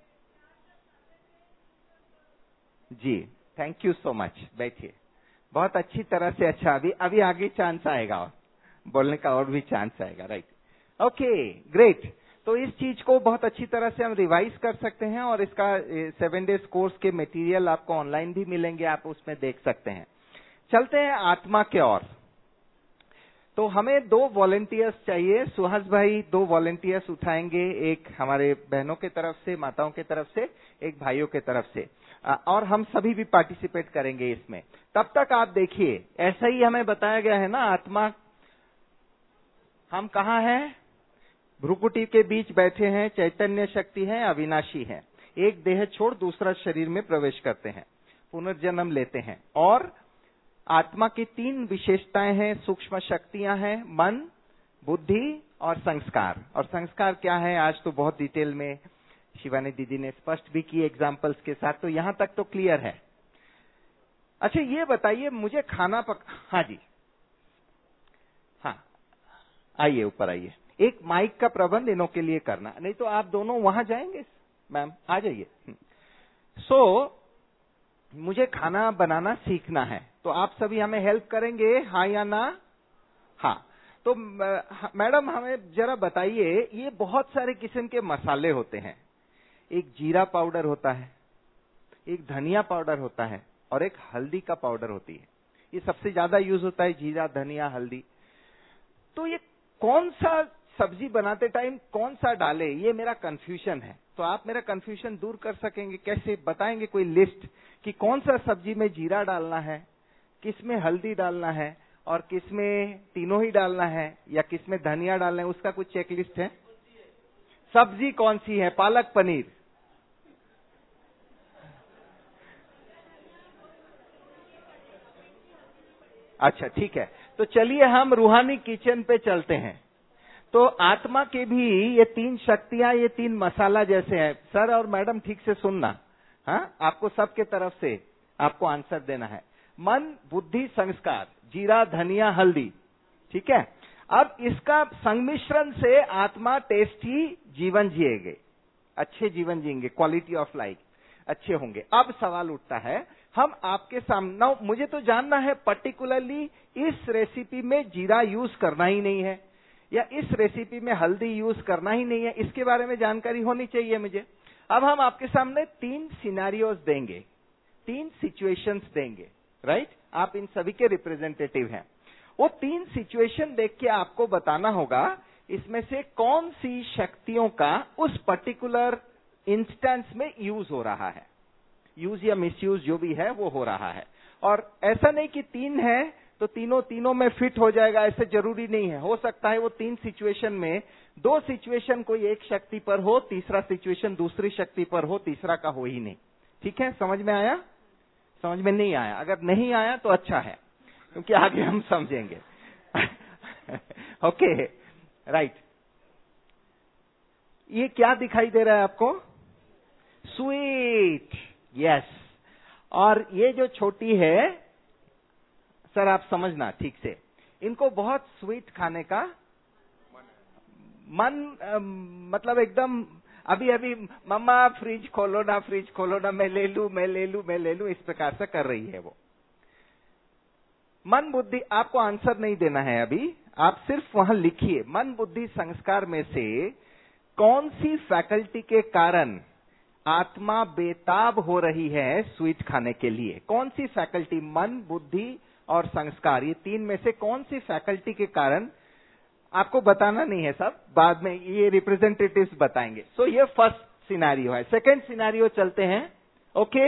जी थैंक यू सो मच। बैठिए। बहुत अच्छी तरह से। अच्छा अभी अभी आगे चांस आएगा और बोलने का और भी चांस आएगा। Right okay great. तो इस चीज को बहुत अच्छी तरह से हम रिवाइज कर सकते हैं और इसका सेवन डेज कोर्स के मटेरियल आपको ऑनलाइन भी मिलेंगे, आप उसमें देख सकते हैं। चलते हैं आत्मा के ओर। तो हमें दो वॉलेंटियर्स चाहिए। सुहास भाई दो वॉलेंटियर्स उठाएंगे, एक हमारे बहनों के तरफ से, माताओं के तरफ से, एक भाइयों के तरफ से, और हम सभी भी पार्टिसिपेट करेंगे इसमें। तब तक आप देखिए, ऐसा ही हमें बताया गया है ना, आत्मा हम कहाँ हैं? भ्रुकुटी के बीच बैठे हैं, चैतन्य शक्ति है, अविनाशी है। एक देह छोड़ दूसरा शरीर में प्रवेश करते हैं, पुनर्जन्म लेते हैं। और आत्मा की तीन विशेषताएं हैं, सूक्ष्म शक्तियां हैं, मन, बुद्धि और संस्कार। और संस्कार क्या है आज तो बहुत डिटेल में शिवानी दीदी ने स्पष्ट भी की एग्जाम्पल्स के साथ, तो यहां तक तो क्लियर है। अच्छा ये बताइए मुझे खाना पक हाँ जी, हाँ आइए ऊपर आइए। एक माइक का प्रबंध इनों के लिए करना, नहीं तो आप दोनों वहां जाएंगे। मैम आ जाइए। सो so, मुझे खाना बनाना सीखना है, तो आप सभी हमें हेल्प करेंगे, हाँ या ना? हाँ। तो मैडम हमें जरा बताइए, ये बहुत सारे किस्म के मसाले होते हैं। एक जीरा पाउडर होता है, एक धनिया पाउडर होता है, और एक हल्दी का पाउडर होती है। ये सबसे ज्यादा यूज होता है, जीरा, धनिया, हल्दी। तो ये कौन सा सब्जी बनाते टाइम कौन सा डाले, ये मेरा कंफ्यूजन है। तो आप मेरा कंफ्यूजन दूर कर सकेंगे? कैसे बताएंगे कोई लिस्ट कि कौन सा सब्जी में जीरा डालना है, किसमें हल्दी डालना है, और किसमें तीनों ही डालना है, या किसमें धनिया डालना है? उसका कुछ चेकलिस्ट है? सब्जी कौन सी है? पालक पनीर। अच्छा ठीक है, तो चलिए हम रूहानी किचन पे चलते हैं। तो आत्मा के भी ये तीन शक्तियां, ये तीन मसाला जैसे हैं। सर और मैडम ठीक से सुनना, हाँ आपको सबके तरफ से आपको आंसर देना है। मन, बुद्धि, संस्कार, जीरा, धनिया, हल्दी, ठीक है। अब इसका संमिश्रण से आत्मा टेस्टी जीवन जिएंगे, अच्छे जीवन जिएंगे, क्वालिटी ऑफ लाइफ अच्छे होंगे। अब सवाल उठता है, हम आपके सामने, मुझे तो जानना है पर्टिकुलरली इस रेसिपी में जीरा यूज करना ही नहीं है, या इस रेसिपी में हल्दी यूज करना ही नहीं है, इसके बारे में जानकारी होनी चाहिए मुझे। अब हम आपके सामने तीन सिनेरियोज देंगे, तीन सिचुएशंस देंगे, राइट? आप इन सभी के रिप्रेजेंटेटिव हैं। वो तीन सिचुएशन देख के आपको बताना होगा इसमें से कौन सी शक्तियों का उस पर्टिकुलर इंस्टेंस में यूज हो रहा है, यूज या मिसयूज जो भी है वो हो रहा है। और ऐसा नहीं कि तीन है तो तीनों तीनों में फिट हो जाएगा, ऐसे जरूरी नहीं है। हो सकता है वो तीन सिचुएशन में दो सिचुएशन कोई एक शक्ति पर हो, तीसरा सिचुएशन दूसरी शक्ति पर हो, तीसरा का हो ही नहीं। ठीक है, समझ में आया? समझ में नहीं आया? अगर नहीं आया तो अच्छा है, क्योंकि आगे हम समझेंगे। Okay right. ये क्या दिखाई दे रहा है आपको? Sweet, yes. और ये जो छोटी है, सर आप समझना ठीक से, इनको बहुत स्वीट खाने का मन, आ, मतलब एकदम अभी अभी मम्मा फ्रिज खोलो ना, फ्रिज खोलो ना, मैं ले लूं, मैं ले लूं, मैं ले लूं, इस प्रकार से कर रही है वो। मन बुद्धि, आपको आंसर नहीं देना है अभी, आप सिर्फ वहां लिखिए मन बुद्धि संस्कार में से कौन सी फैकल्टी के कारण आत्मा बेताब हो रही है स्वीट खाने के लिए। कौन सी फैकल्टी, मन बुद्धि और संस्कार, ये तीन में से कौन सी फैकल्टी के कारण, आपको बताना नहीं है, सब बाद में ये रिप्रेजेंटेटिव्स बताएंगे। सो so, ये फर्स्ट सिनेरियो है। सेकंड सिनेरियो चलते हैं। ओके,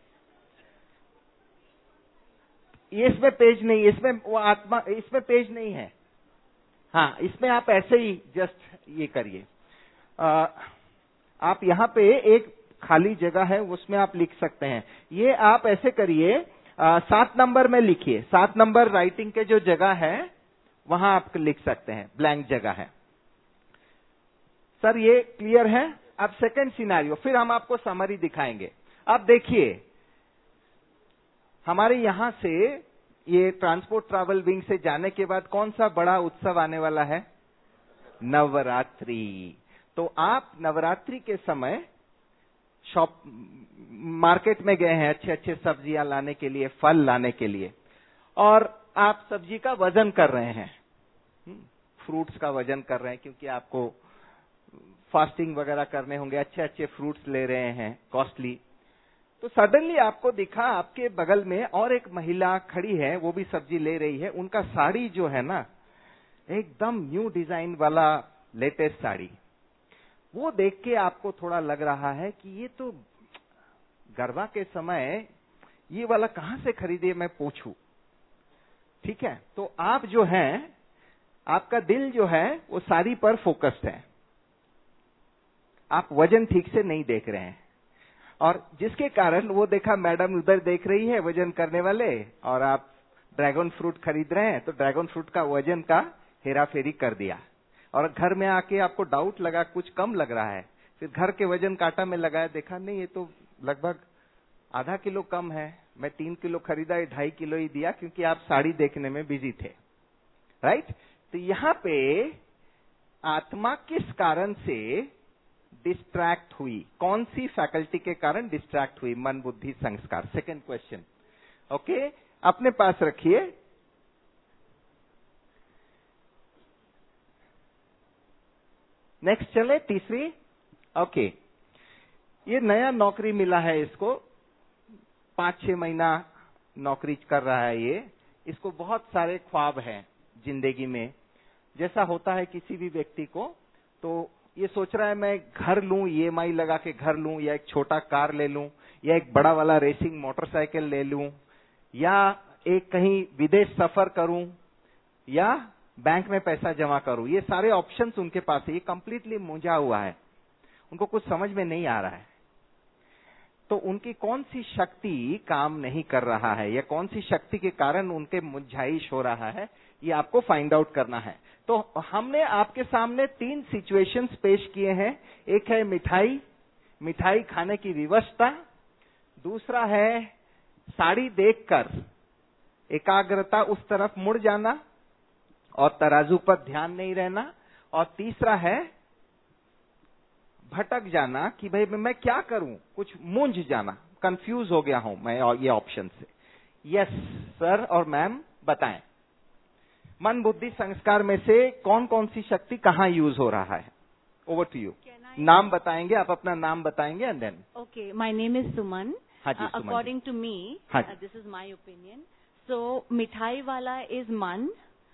ये इसमें पेज नहीं, इसमें वो आत्मा, इसमें पेज नहीं है। हाँ, इसमें आप ऐसे ही जस्ट ये करिए, आप यहाँ पे एक खाली जगह है उसमें आप लिख सकते हैं। ये आप ऐसे करिए, सात नंबर में लिखिए, सात नंबर राइटिंग के जो जगह है वहां आप लिख सकते हैं, ब्लैंक जगह है। सर ये क्लियर है? अब सेकंड सिनेरियो, फिर हम आपको समरी दिखाएंगे। अब देखिए, हमारे यहां से ये ट्रांसपोर्ट ट्रैवल विंग से जाने के बाद कौन सा बड़ा उत्सव आने वाला है? नवरात्रि। तो आप नवरात्रि के समय शॉप मार्केट में गए हैं अच्छे अच्छे सब्जियां लाने के लिए, फल लाने के लिए, और आप सब्जी का वजन कर रहे हैं, फ्रूट्स का वजन कर रहे हैं, क्योंकि आपको फास्टिंग वगैरह करने होंगे, अच्छे अच्छे फ्रूट्स ले रहे हैं कॉस्टली। तो सडनली आपको दिखा आपके बगल में और एक महिला खड़ी है, वो भी सब्जी ले रही है। उनका साड़ी जो है ना, एकदम न्यू डिजाइन वाला लेटेस्ट साड़ी, वो देख के आपको थोड़ा लग रहा है कि ये तो गरबा के समय ये वाला कहां से खरीदे, मैं पूछूं। ठीक है, तो आप जो हैं, आपका दिल जो है वो साड़ी पर फोकस्ड है, आप वजन ठीक से नहीं देख रहे हैं, और जिसके कारण वो देखा मैडम उधर देख रही है वजन करने वाले, और आप ड्रैगन फ्रूट खरीद रहे हैं, तो ड्रैगन फ्रूट का वजन का हेरा फेरी कर दिया, और घर में आके आपको डाउट लगा कुछ कम लग रहा है, फिर घर के वजन कांटा में लगाया, देखा नहीं ये तो लगभग आधा किलो कम है, मैं तीन किलो खरीदा, ये ढाई किलो ही दिया, क्योंकि आप साड़ी देखने में बिजी थे। राइट? तो यहां पे आत्मा किस कारण से डिस्ट्रैक्ट हुई, कौन सी फैकल्टी के कारण डिस्ट्रैक्ट हुई? मन बुद्धि संस्कार। सेकंड क्वेश्चन, ओके, अपने पास रखिए। नेक्स्ट चले, तीसरी। ओके, ये नया नौकरी मिला है इसको, पांच छह महीना नौकरी कर रहा है ये, इसको बहुत सारे ख्वाब हैं जिंदगी में। जैसा होता है किसी भी व्यक्ति को, तो ये सोच रहा है मैं घर लूं, ई एम आई लगा के घर लूं, या एक छोटा कार ले लूं, या एक बड़ा वाला रेसिंग मोटरसाइकिल ले लूं, या एक कहीं विदेश सफर करूं, या बैंक में पैसा जमा करूं। ये सारे ऑप्शंस उनके पास है, ये कंप्लीटली मुंझा हुआ है, उनको कुछ समझ में नहीं आ रहा है। तो उनकी कौन सी शक्ति काम नहीं कर रहा है, या कौन सी शक्ति के कारण उनके मुंझाइश हो रहा है, ये आपको फाइंड आउट करना है। तो हमने आपके सामने तीन सिचुएशंस पेश किए हैं। एक है मिठाई, मिठाई खाने की विवशता, दूसरा है साड़ी देखकर एकाग्रता उस तरफ मुड़ जाना और तराजू पर ध्यान नहीं रहना, और तीसरा है भटक जाना कि भाई मैं क्या करूं, कुछ मूंझ जाना, कंफ्यूज हो गया हूं मैं ये ऑप्शन से। यस सर और मैम, बताएं मन बुद्धि संस्कार में से कौन कौन सी शक्ति कहां यूज हो रहा है? Over to you. नाम बताएंगे, आप अपना नाम बताएंगे and then. Okay, my name is Suman. हाँ जी, Suman. According to me, this is my opinion. So मिठाई वाला इज मन,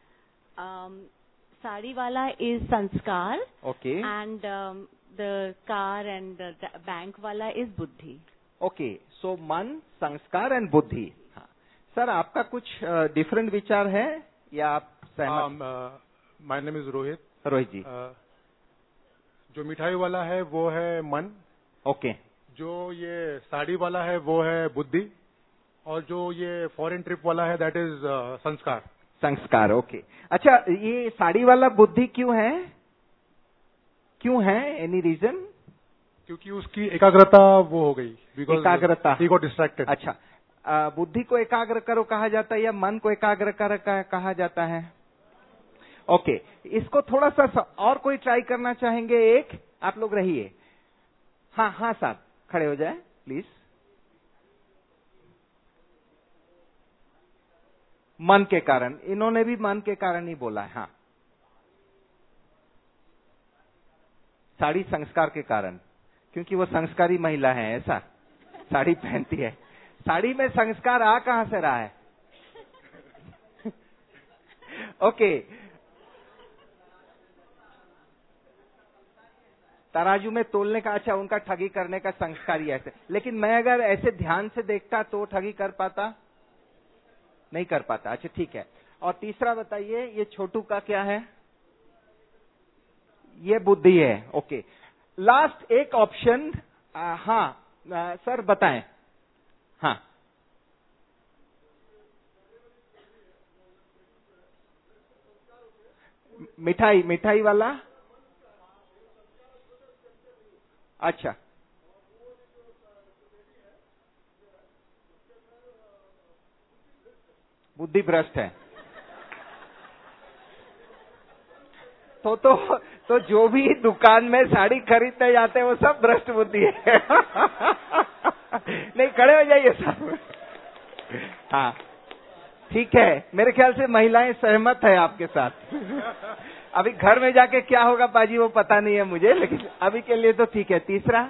साड़ी वाला इज संस्कार, okay, and the car and bank वाला इज बुद्धि। ओके, सो मन, संस्कार एंड बुद्धि। हाँ सर, आपका कुछ डिफरेंट uh, विचार है या आप सहमत? My name is Rohit. Rohit ji, uh, जो मिठाई वाला है वो है मन, ओके, जो ये साड़ी वाला है वो है बुद्धि, और जो ये फॉरेन ट्रिप वाला है दैट इज संस्कार। संस्कार, ओके। अच्छा, ये साड़ी वाला बुद्धि क्यों है, क्यों है, एनी रीजन? क्योंकि उसकी एकाग्रता वो हो गई, एकाग्रता, ही गॉट डिस्ट्रैक्टेड। अच्छा, बुद्धि को एकाग्र करो कहा जाता है या मन को एकाग्र कर कहा जाता है? ओके, इसको थोड़ा सा और कोई ट्राई करना चाहेंगे? एक आप लोग रहिए। हाँ हाँ साहब, खड़े हो जाए प्लीज। मन के कारण, इन्होंने भी मन के कारण ही बोला है। हाँ, साड़ी संस्कार के कारण, क्योंकि वो संस्कारी महिला है, ऐसा साड़ी पहनती है। साड़ी में संस्कार आ कहां से रहा है? ओके, तराजू में तोलने का, अच्छा, उनका ठगी करने का संस्कार ही ऐसे। लेकिन मैं अगर ऐसे ध्यान से देखता तो ठगी कर पाता? नहीं कर पाता। अच्छा, ठीक है। और तीसरा बताइए, ये छोटू का क्या है? ये बुद्धि है। ओके, लास्ट एक ऑप्शन। हाँ आ, सर बताएं। हाँ, मिठाई, मिठाई वाला। अच्छा, बुद्धि भ्रष्ट है। तो तो तो जो भी दुकान में साड़ी खरीदने जाते हैं वो सब भ्रष्ट बुद्धि है। नहीं, खड़े हो जाइए सब। हाँ, ठीक है, मेरे ख्याल से महिलाएं सहमत है आपके साथ। अभी घर में जाके क्या होगा बाजी वो पता नहीं है मुझे, लेकिन अभी के लिए तो ठीक है। तीसरा,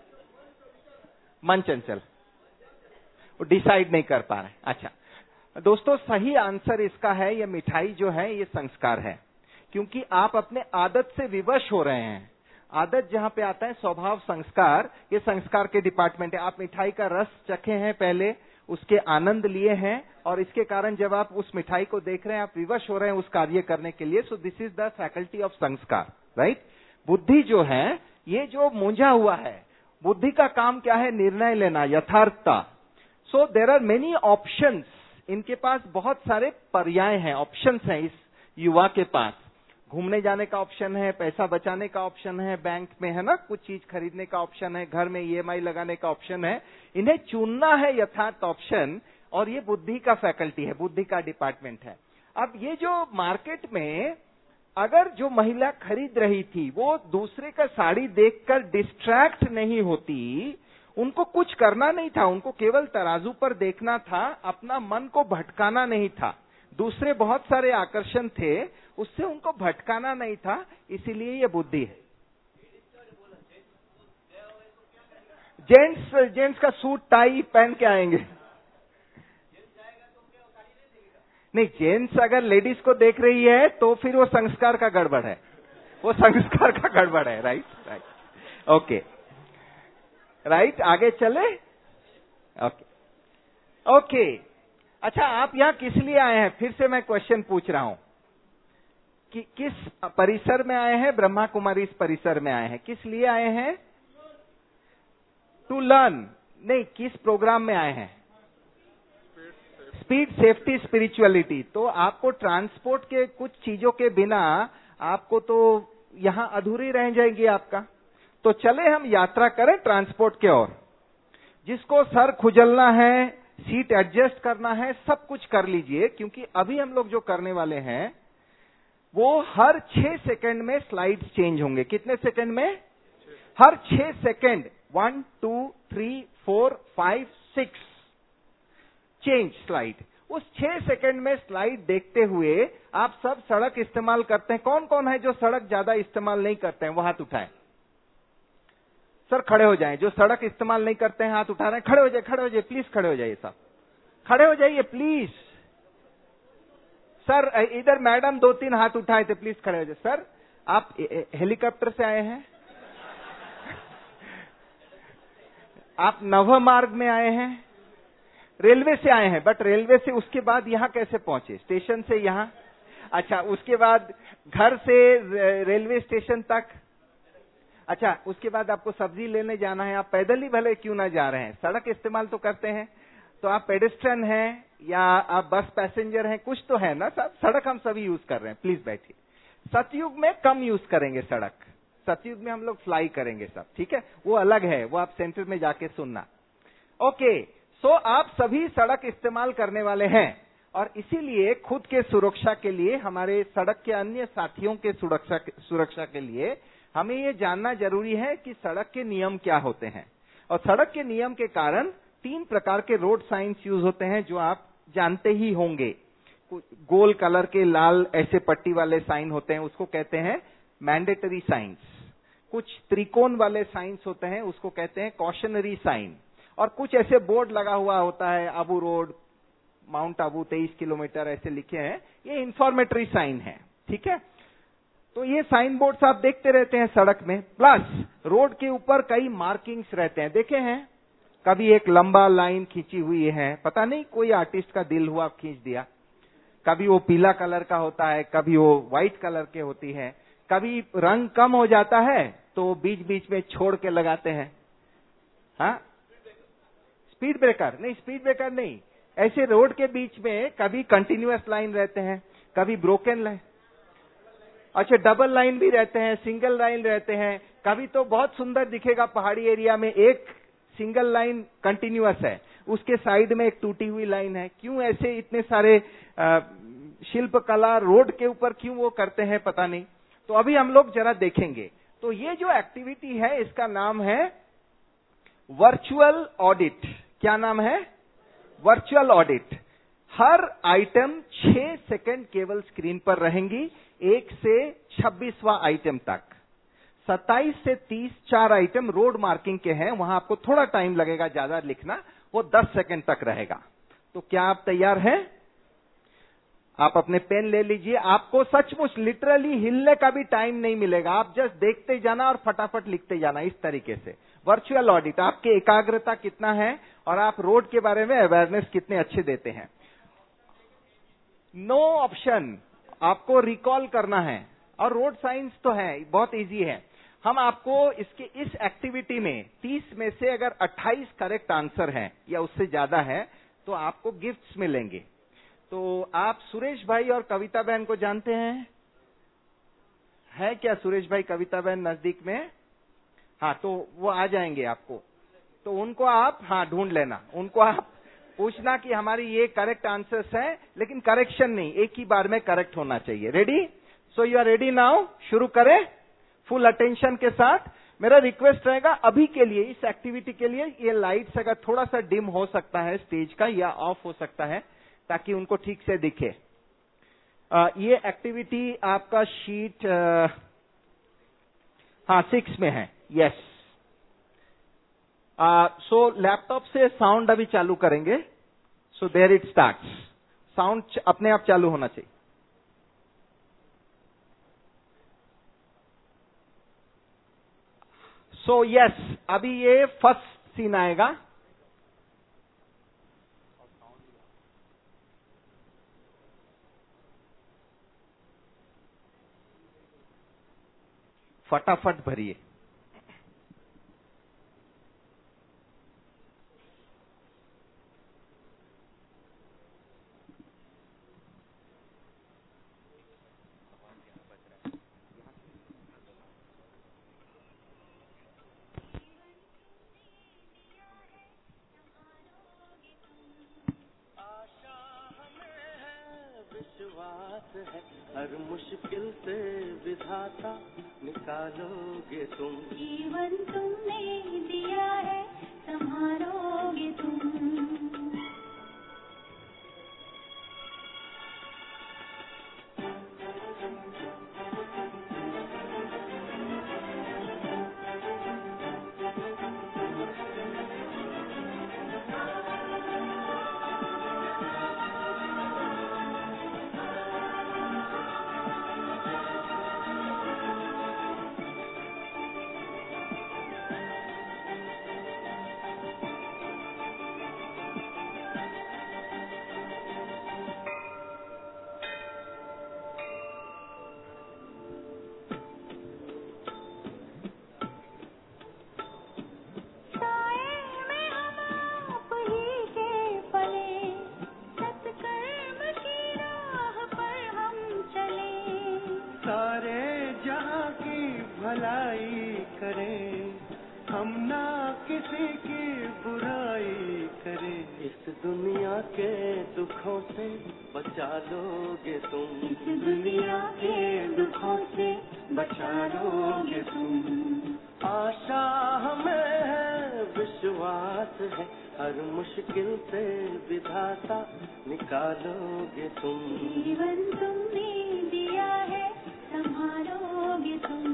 मन चंचल, वो डिसाइड नहीं कर पा रहे। अच्छा दोस्तों, सही आंसर इसका है, ये मिठाई जो है ये संस्कार है, क्योंकि आप अपने आदत से विवश हो रहे हैं। आदत जहां पे आता है, स्वभाव, संस्कार, ये संस्कार के डिपार्टमेंट है। आप मिठाई का रस चखे हैं पहले, उसके आनंद लिए हैं, और इसके कारण जब आप उस मिठाई को देख रहे हैं आप विवश हो रहे हैं उस कार्य करने के लिए। So this is the faculty of संस्कार, राइट। बुद्धि जो है, ये जो मूंझा हुआ है, बुद्धि का काम क्या है? निर्णय लेना, यथार्थता। So there are many options, इनके पास बहुत सारे पर्याय हैं, ऑप्शंस हैं इस युवा के पास। घूमने जाने का ऑप्शन है, पैसा बचाने का ऑप्शन है, बैंक में है ना कुछ चीज खरीदने का ऑप्शन है, घर में ईएमआई लगाने का ऑप्शन है। इन्हें चुनना है यथार्थ ऑप्शन, और ये बुद्धि का फैकल्टी है, बुद्धि का डिपार्टमेंट है। अब ये जो मार्केट में अगर जो महिला खरीद रही थी वो दूसरे का साड़ी देखकर डिस्ट्रैक्ट नहीं होती, उनको कुछ करना नहीं था, उनको केवल तराजू पर देखना था, अपना मन को भटकाना नहीं था। दूसरे बहुत सारे आकर्षण थे, उससे उनको भटकाना नहीं था, इसीलिए ये बुद्धि है। जेंट्स जेंट्स का सूट टाई पहन के आएंगे। नहीं, जेंट्स अगर लेडीज को देख रही है तो फिर वो संस्कार का गड़बड़ है, वो संस्कार का गड़बड़ है। राइट राइट ओके राइट आगे चले। ओके ओके अच्छा, आप यहाँ किस लिए आए हैं? फिर से मैं क्वेश्चन पूछ रहा हूं कि किस परिसर में आए हैं? ब्रह्मा कुमारी इस परिसर में आए हैं, किस लिए आए हैं? To learn. नहीं, किस प्रोग्राम में आए हैं? Speed, safety, spirituality. तो आपको ट्रांसपोर्ट के कुछ चीजों के बिना आपको तो यहां अधूरी रह जाएगी आपका। तो चले हम यात्रा करें ट्रांसपोर्ट के ओर। जिसको सर खुजलना है, सीट एडजस्ट करना है, सब कुछ कर लीजिए, क्योंकि अभी हम लोग जो करने वाले हैं वो हर छह सेकंड में स्लाइड्स चेंज होंगे। कितने सेकंड में? हर छह सेकंड। One, two, three, four, five, six change slide. उस छह सेकंड में स्लाइड देखते हुए आप सब सड़क इस्तेमाल करते हैं। कौन कौन है जो सड़क ज्यादा इस्तेमाल नहीं करते हैं? वो हाथ उठाएं। सर खड़े हो जाएं। जो सड़क इस्तेमाल नहीं करते हैं हाथ उठा रहे हैं, खड़े हो जाए, खड़े हो जाए प्लीज, खड़े हो जाइए सब, खड़े हो जाइए प्लीज। सर इधर मैडम दो तीन हाथ उठाए थे, प्लीज खड़े हो जाए। सर आप हेलीकॉप्टर से आए हैं? आप नव मार्ग में आए हैं? रेलवे से आए हैं, बट रेलवे से उसके बाद यहां कैसे पहुंचे? स्टेशन से यहां? अच्छा, उसके बाद घर से रेलवे स्टेशन तक? अच्छा, उसके बाद आपको सब्जी लेने जाना है, आप पैदल ही भले क्यों ना जा रहे हैं, सड़क इस्तेमाल तो करते हैं। तो आप पेडेस्ट्रियन हैं या आप बस पैसेंजर हैं, कुछ तो है ना सब। सड़क हम सभी यूज कर रहे हैं, प्लीज बैठिए। सतयुग में कम यूज करेंगे सड़क, सतयुग में हम लोग फ्लाई करेंगे सब, ठीक है, वो अलग है, वो आप सेंटर में जाके सुनना। ओके, सो आप सभी सड़क इस्तेमाल करने वाले हैं, और इसीलिए खुद के सुरक्षा के लिए, हमारे सड़क के अन्य साथियों के सुरक्षा सुरक्षा के लिए हमें ये जानना जरूरी है कि सड़क के नियम क्या होते हैं। और सड़क के नियम के कारण तीन प्रकार के रोड साइंस यूज होते हैं, जो आप जानते ही होंगे। गोल कलर के लाल ऐसे पट्टी वाले साइन होते हैं, उसको कहते हैं मैंडेटरी साइंस। कुछ त्रिकोण वाले साइंस होते हैं, उसको कहते हैं कॉशनरी साइन। और कुछ ऐसे बोर्ड लगा हुआ होता है, आबू रोड, माउंट आबू तेईस किलोमीटर ऐसे लिखे हैं, ये इंफॉर्मेटरी साइन है। ठीक है, तो ये साइन बोर्ड्स आप देखते रहते हैं सड़क में। प्लस रोड के ऊपर कई मार्किंग्स रहते हैं, देखे हैं? कभी एक लंबा लाइन खींची हुई है, पता नहीं कोई आर्टिस्ट का दिल हुआ खींच दिया। कभी वो पीला कलर का होता है, कभी वो व्हाइट कलर के होती है। कभी रंग कम हो जाता है तो बीच बीच में छोड़ के लगाते हैं। हाँ, स्पीड ब्रेकर नहीं, स्पीड ब्रेकर नहीं, ऐसे रोड के बीच में कभी कंटिन्यूअस लाइन रहते हैं, कभी ब्रोकन लाइन, अच्छा डबल लाइन भी रहते हैं, सिंगल लाइन रहते हैं। कभी तो बहुत सुंदर दिखेगा पहाड़ी एरिया में, एक सिंगल लाइन कंटिन्यूअस है, उसके साइड में एक टूटी हुई लाइन है। क्यों ऐसे इतने सारे शिल्प कला रोड के ऊपर क्यों वो करते हैं, पता नहीं। तो अभी हम लोग जरा देखेंगे। तो ये जो एक्टिविटी है इसका नाम है वर्चुअल ऑडिट। क्या नाम है? Virtual audit. हर आइटम छह सेकंड केवल स्क्रीन पर रहेंगी, एक से छब्बीसवां आइटम तक। सत्ताईस से तीस चार आइटम रोड मार्किंग के हैं, वहां आपको थोड़ा टाइम लगेगा ज्यादा लिखना, वो दस सेकंड तक रहेगा। तो क्या आप तैयार हैं? आप अपने पेन ले लीजिए। आपको सचमुच लिटरली हिलने का भी टाइम नहीं मिलेगा, आप जस्ट देखते जाना और फटाफट लिखते जाना, इस तरीके से। वर्चुअल ऑडिट, आपकी एकाग्रता कितना है और आप रोड के बारे में अवेयरनेस कितने अच्छे देते हैं। नो ऑप्शन, आपको रिकॉल करना है। और रोड साइंस तो है, बहुत इजी है। हम आपको इसके इस एक्टिविटी में तीस में से अगर अट्ठाईस करेक्ट आंसर हैं या उससे ज्यादा है तो आपको गिफ्ट्स मिलेंगे। तो आप सुरेश भाई और कविता बहन को जानते हैं? है क्या सुरेश भाई कविता बहन नजदीक में? हाँ, तो वो आ जाएंगे आपको, तो उनको आप हाँ ढूंढ लेना। उनको आप पूछना कि हमारी ये करेक्ट आंसर्स हैं, लेकिन करेक्शन नहीं, एक ही बार में करेक्ट होना चाहिए। Ready? So you are ready now? शुरू करें फुल अटेंशन के साथ। मेरा रिक्वेस्ट रहेगा अभी के लिए, इस एक्टिविटी के लिए, ये लाइट्स अगर थोड़ा सा डिम हो सकता है स्टेज का या ऑफ हो सकता है ताकि उनको ठीक से दिखे। आ, ये एक्टिविटी आपका शीट आ, हाँ सिक्स में है। यस, सो लैपटॉप से साउंड अभी चालू करेंगे। So there it starts. Sound अपने आप चालू होना चाहिए। सो so, यस yes, अभी ये फर्स्ट सीन आएगा। फटाफट भरिए। है हर मुश्किल से विधाता निकालोगे तुम। जीवन तुमने दिया है संभालोगे तुम। भलाई करें हम ना किसी की बुराई करें। इस दुनिया के दुखों से बचा लोगे तुम। इस दुनिया के दुखों से बचा लोगे तुम। आशा हमें है विश्वास विश्वास है, हर मुश्किल से विधाता निकालोगे तुम। जीवन तुमने दिया है, संभालोगे तुम।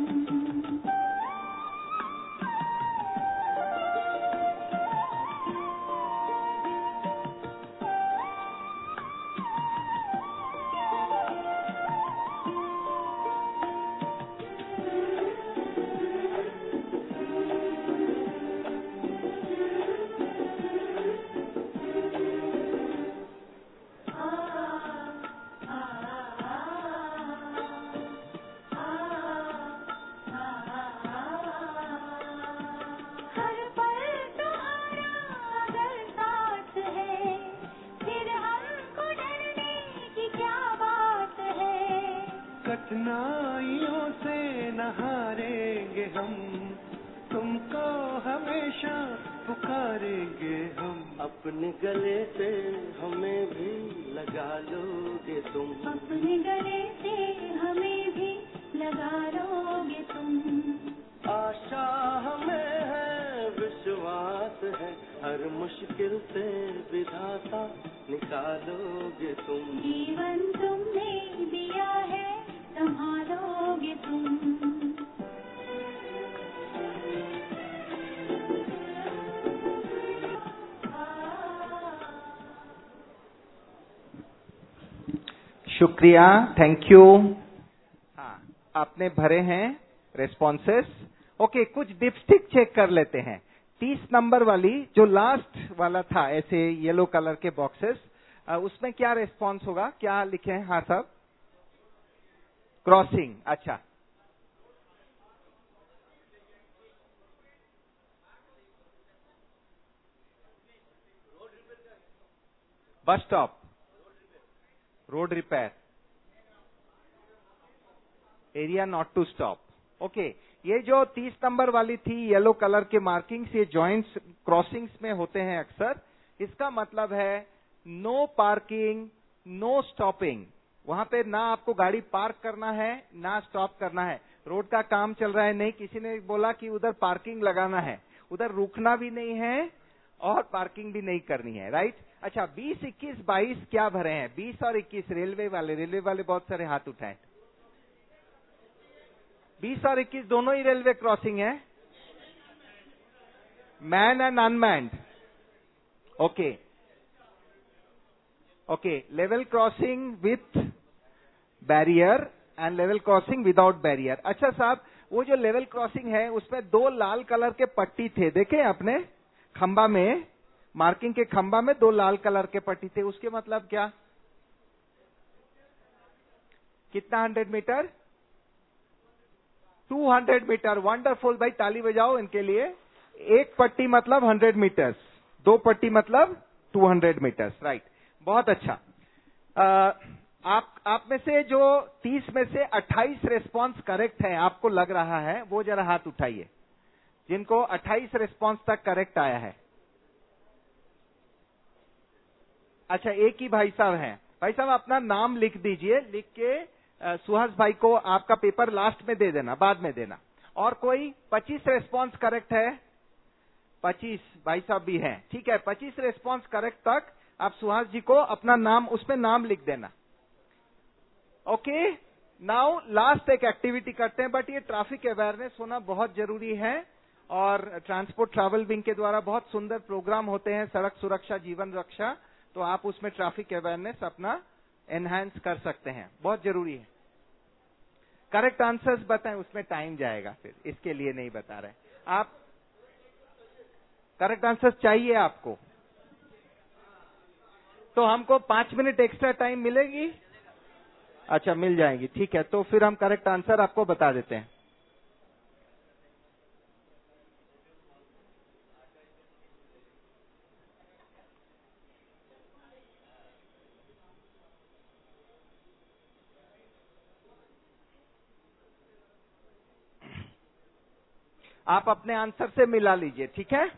हर पल तुम्हारा अगर साथ है, फिर हमको डरने की क्या बात है। कठिनाइयों से न हारेंगे हम, तुमको हमेशा पुकारेंगे हम। अपने गले से हमें भी लगा लोगे तुम। अपने गले से हमें भी लगा लोगे तुम। आशा हमें है, विश्वास है, हर मुश्किल से विधाता निकालोगे तुम। जीवन तुमने दिया है, संभालोगे तुम। शुक्रिया, थैंक यू। हाँ, आपने भरे हैं रेस्पॉन्सेस। ओके, कुछ डिपस्टिक चेक कर लेते हैं। तीस नंबर वाली जो लास्ट वाला था, ऐसे येलो कलर के बॉक्सेस, उसमें क्या रेस्पॉन्स होगा? क्या लिखे हैं? हाँ साहब, क्रॉसिंग। अच्छा, bus stop, road repair, area not to stop. Okay, ये जो तीस नंबर वाली थी येलो कलर के मार्किंग्स, ये जॉइंट्स क्रॉसिंग्स में होते हैं अक्सर। इसका मतलब है नो पार्किंग, नो स्टॉपिंग। वहां पे ना आपको गाड़ी पार्क करना है, ना स्टॉप करना है। रोड का काम चल रहा है, नहीं किसी ने बोला कि उधर पार्किंग लगाना है, उधर रुकना भी नहीं है और पार्किंग भी नहीं करनी है। राइट? अच्छा, बीस, इक्कीस, बाईस क्या भरे हैं? बीस और इक्कीस रेलवे वाले, रेलवे वाले बहुत सारे हाथ उठाए। बीस और इक्कीस दोनों ही रेलवे क्रॉसिंग है, man and unmanned. Okay okay, level crossing with barrier and level crossing without barrier. अच्छा साहब, वो जो लेवल क्रॉसिंग है उसमें दो लाल कलर के पट्टी थे, देखे आपने? खंबा में, मार्किंग के खंबा में दो लाल कलर के पट्टी थे, उसके मतलब क्या? कितना hundred metre? Two hundred metre. Wonderful भाई, ताली बजाओ इनके लिए। एक पट्टी मतलब हंड्रेड मीटर्स, दो पट्टी मतलब टू हंड्रेड मीटर्स। राइट, बहुत अच्छा। आ, आप आप में से जो तीस में से अट्ठाईस रेस्पॉन्स करेक्ट है आपको लग रहा है, वो जरा हाथ उठाइए जिनको अट्ठाईस रेस्पॉन्स तक करेक्ट आया है। अच्छा, एक ही भाई साहब हैं। भाई साहब अपना नाम लिख दीजिए, लिख के सुहास भाई को आपका पेपर लास्ट में दे देना, बाद में देना। और कोई पच्चीस रेस्पॉन्स करेक्ट है? पच्चीस भाई साहब भी हैं, ठीक है। पच्चीस रेस्पॉन्स करेक्ट तक आप सुहास जी को अपना नाम, उसमें नाम लिख देना। ओके, नाउ लास्ट एक एक्टिविटी करते हैं, बट ये ट्रैफिक अवेयरनेस होना बहुत जरूरी है और ट्रांसपोर्ट ट्रैवल विंग के द्वारा बहुत सुंदर प्रोग्राम होते हैं, सड़क सुरक्षा, जीवन रक्षा, तो आप उसमें ट्रैफिक अवेयरनेस अपना एनहांस कर सकते हैं, बहुत जरूरी है। करेक्ट आंसर्स बताएं, उसमें टाइम जाएगा, फिर इसके लिए नहीं बता रहे। आप करेक्ट आंसर्स चाहिए आपको, तो हमको पांच मिनट एक्स्ट्रा टाइम मिलेगी? अच्छा, मिल जाएगी, ठीक है। तो फिर हम करेक्ट आंसर आपको बता देते हैं। आप अपने आंसर से मिला लीजिए, ठीक है?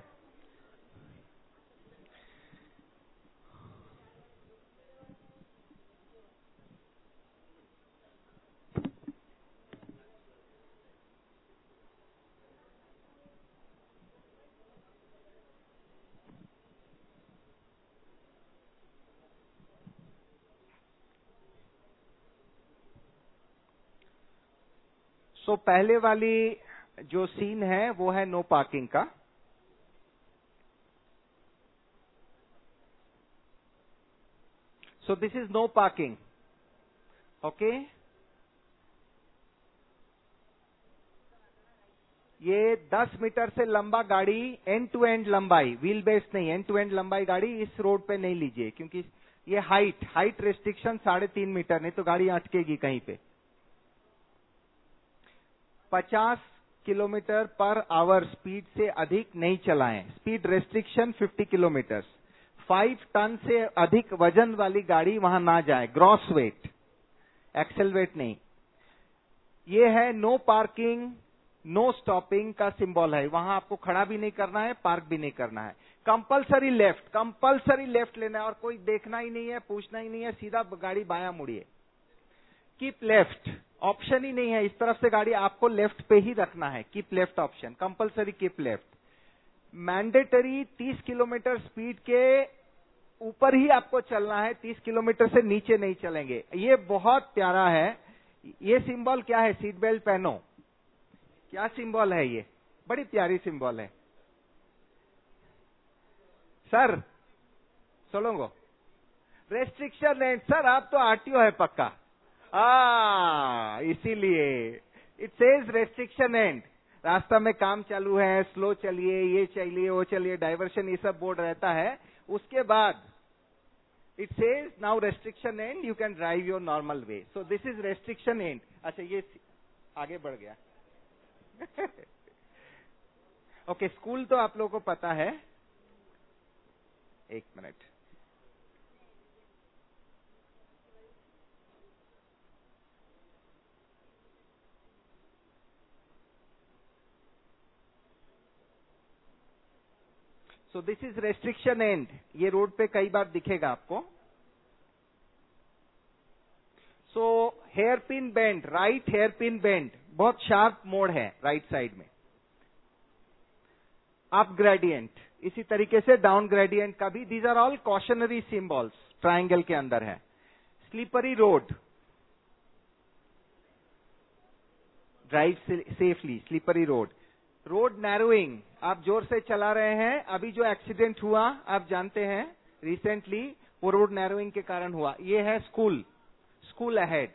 सो पहले वाली जो सीन है वो है नो पार्किंग का। So this is no parking, okay. ये दस मीटर से लंबा गाड़ी, एंड टू एंड लंबाई, व्हील बेस नहीं, एंड टू एंड लंबाई गाड़ी इस रोड पे नहीं लीजिए, क्योंकि ये हाइट हाइट रेस्ट्रिक्शन साढ़े तीन मीटर, नहीं तो गाड़ी अटकेगी कहीं पे। पचास किलोमीटर पर आवर स्पीड से अधिक नहीं चलाएं। स्पीड रेस्ट्रिक्शन पचास किलोमीटर। फाइव टन से अधिक वजन वाली गाड़ी वहां ना जाए, ग्रॉस वेट, एक्सेल वेट नहीं। ये है नो पार्किंग नो स्टॉपिंग का सिंबल है। वहां आपको खड़ा भी नहीं करना है, पार्क भी नहीं करना है। कंपलसरी लेफ्ट, कंपलसरी लेफ्ट लेना है और कोई देखना ही नहीं है, पूछना ही नहीं है, सीधा गाड़ी बायां मुड़िए। कीप लेफ्ट ऑप्शन ही नहीं है, इस तरफ से गाड़ी आपको लेफ्ट पे ही रखना है। Keep left option, compulsory keep left. Mandatory तीस किलोमीटर स्पीड के ऊपर ही आपको चलना है, तीस किलोमीटर से नीचे नहीं चलेंगे। ये बहुत प्यारा है। ये सिंबल क्या है? सीट बेल्ट पहनो। क्या सिंबल है ये? बड़ी प्यारी सिंबल है सर। सोलोंगो रेस्ट्रिक्शन एंड, सर आप तो आरटीओ है पक्का। आ इसीलिए इट सेज रेस्ट्रिक्शन एंड। रास्ता में काम चालू है, स्लो चलिए, ये चलिए, वो चलिए, डाइवर्शन, ये सब बोर्ड रहता है। उसके बाद it says now restriction end, you can drive your normal way. So this is restriction end. अच्छा ये आगे बढ़ गया। ओके, स्कूल तो आप लोगों को पता है। एक minute, so this is restriction end. ये रोड पे कई बार दिखेगा आपको। So hairpin bend, right hairpin bend, बहुत शार्प मोड़ है राइट साइड में। अप ग्रेडियंट, इसी तरीके से डाउन ग्रेडियंट का भी। These are all cautionary symbols, triangle के अंदर है। Slippery road, drive safely, slippery road. Road narrowing, आप जोर से चला रहे हैं, अभी जो एक्सीडेंट हुआ आप जानते हैं रिसेंटली, वो रोड नैरोइंग के कारण हुआ। ये है school, school ahead.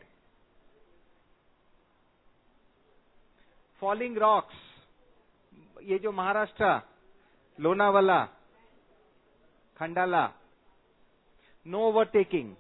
Falling rocks, ये जो Maharashtra, Lonavala, Khandala. No overtaking.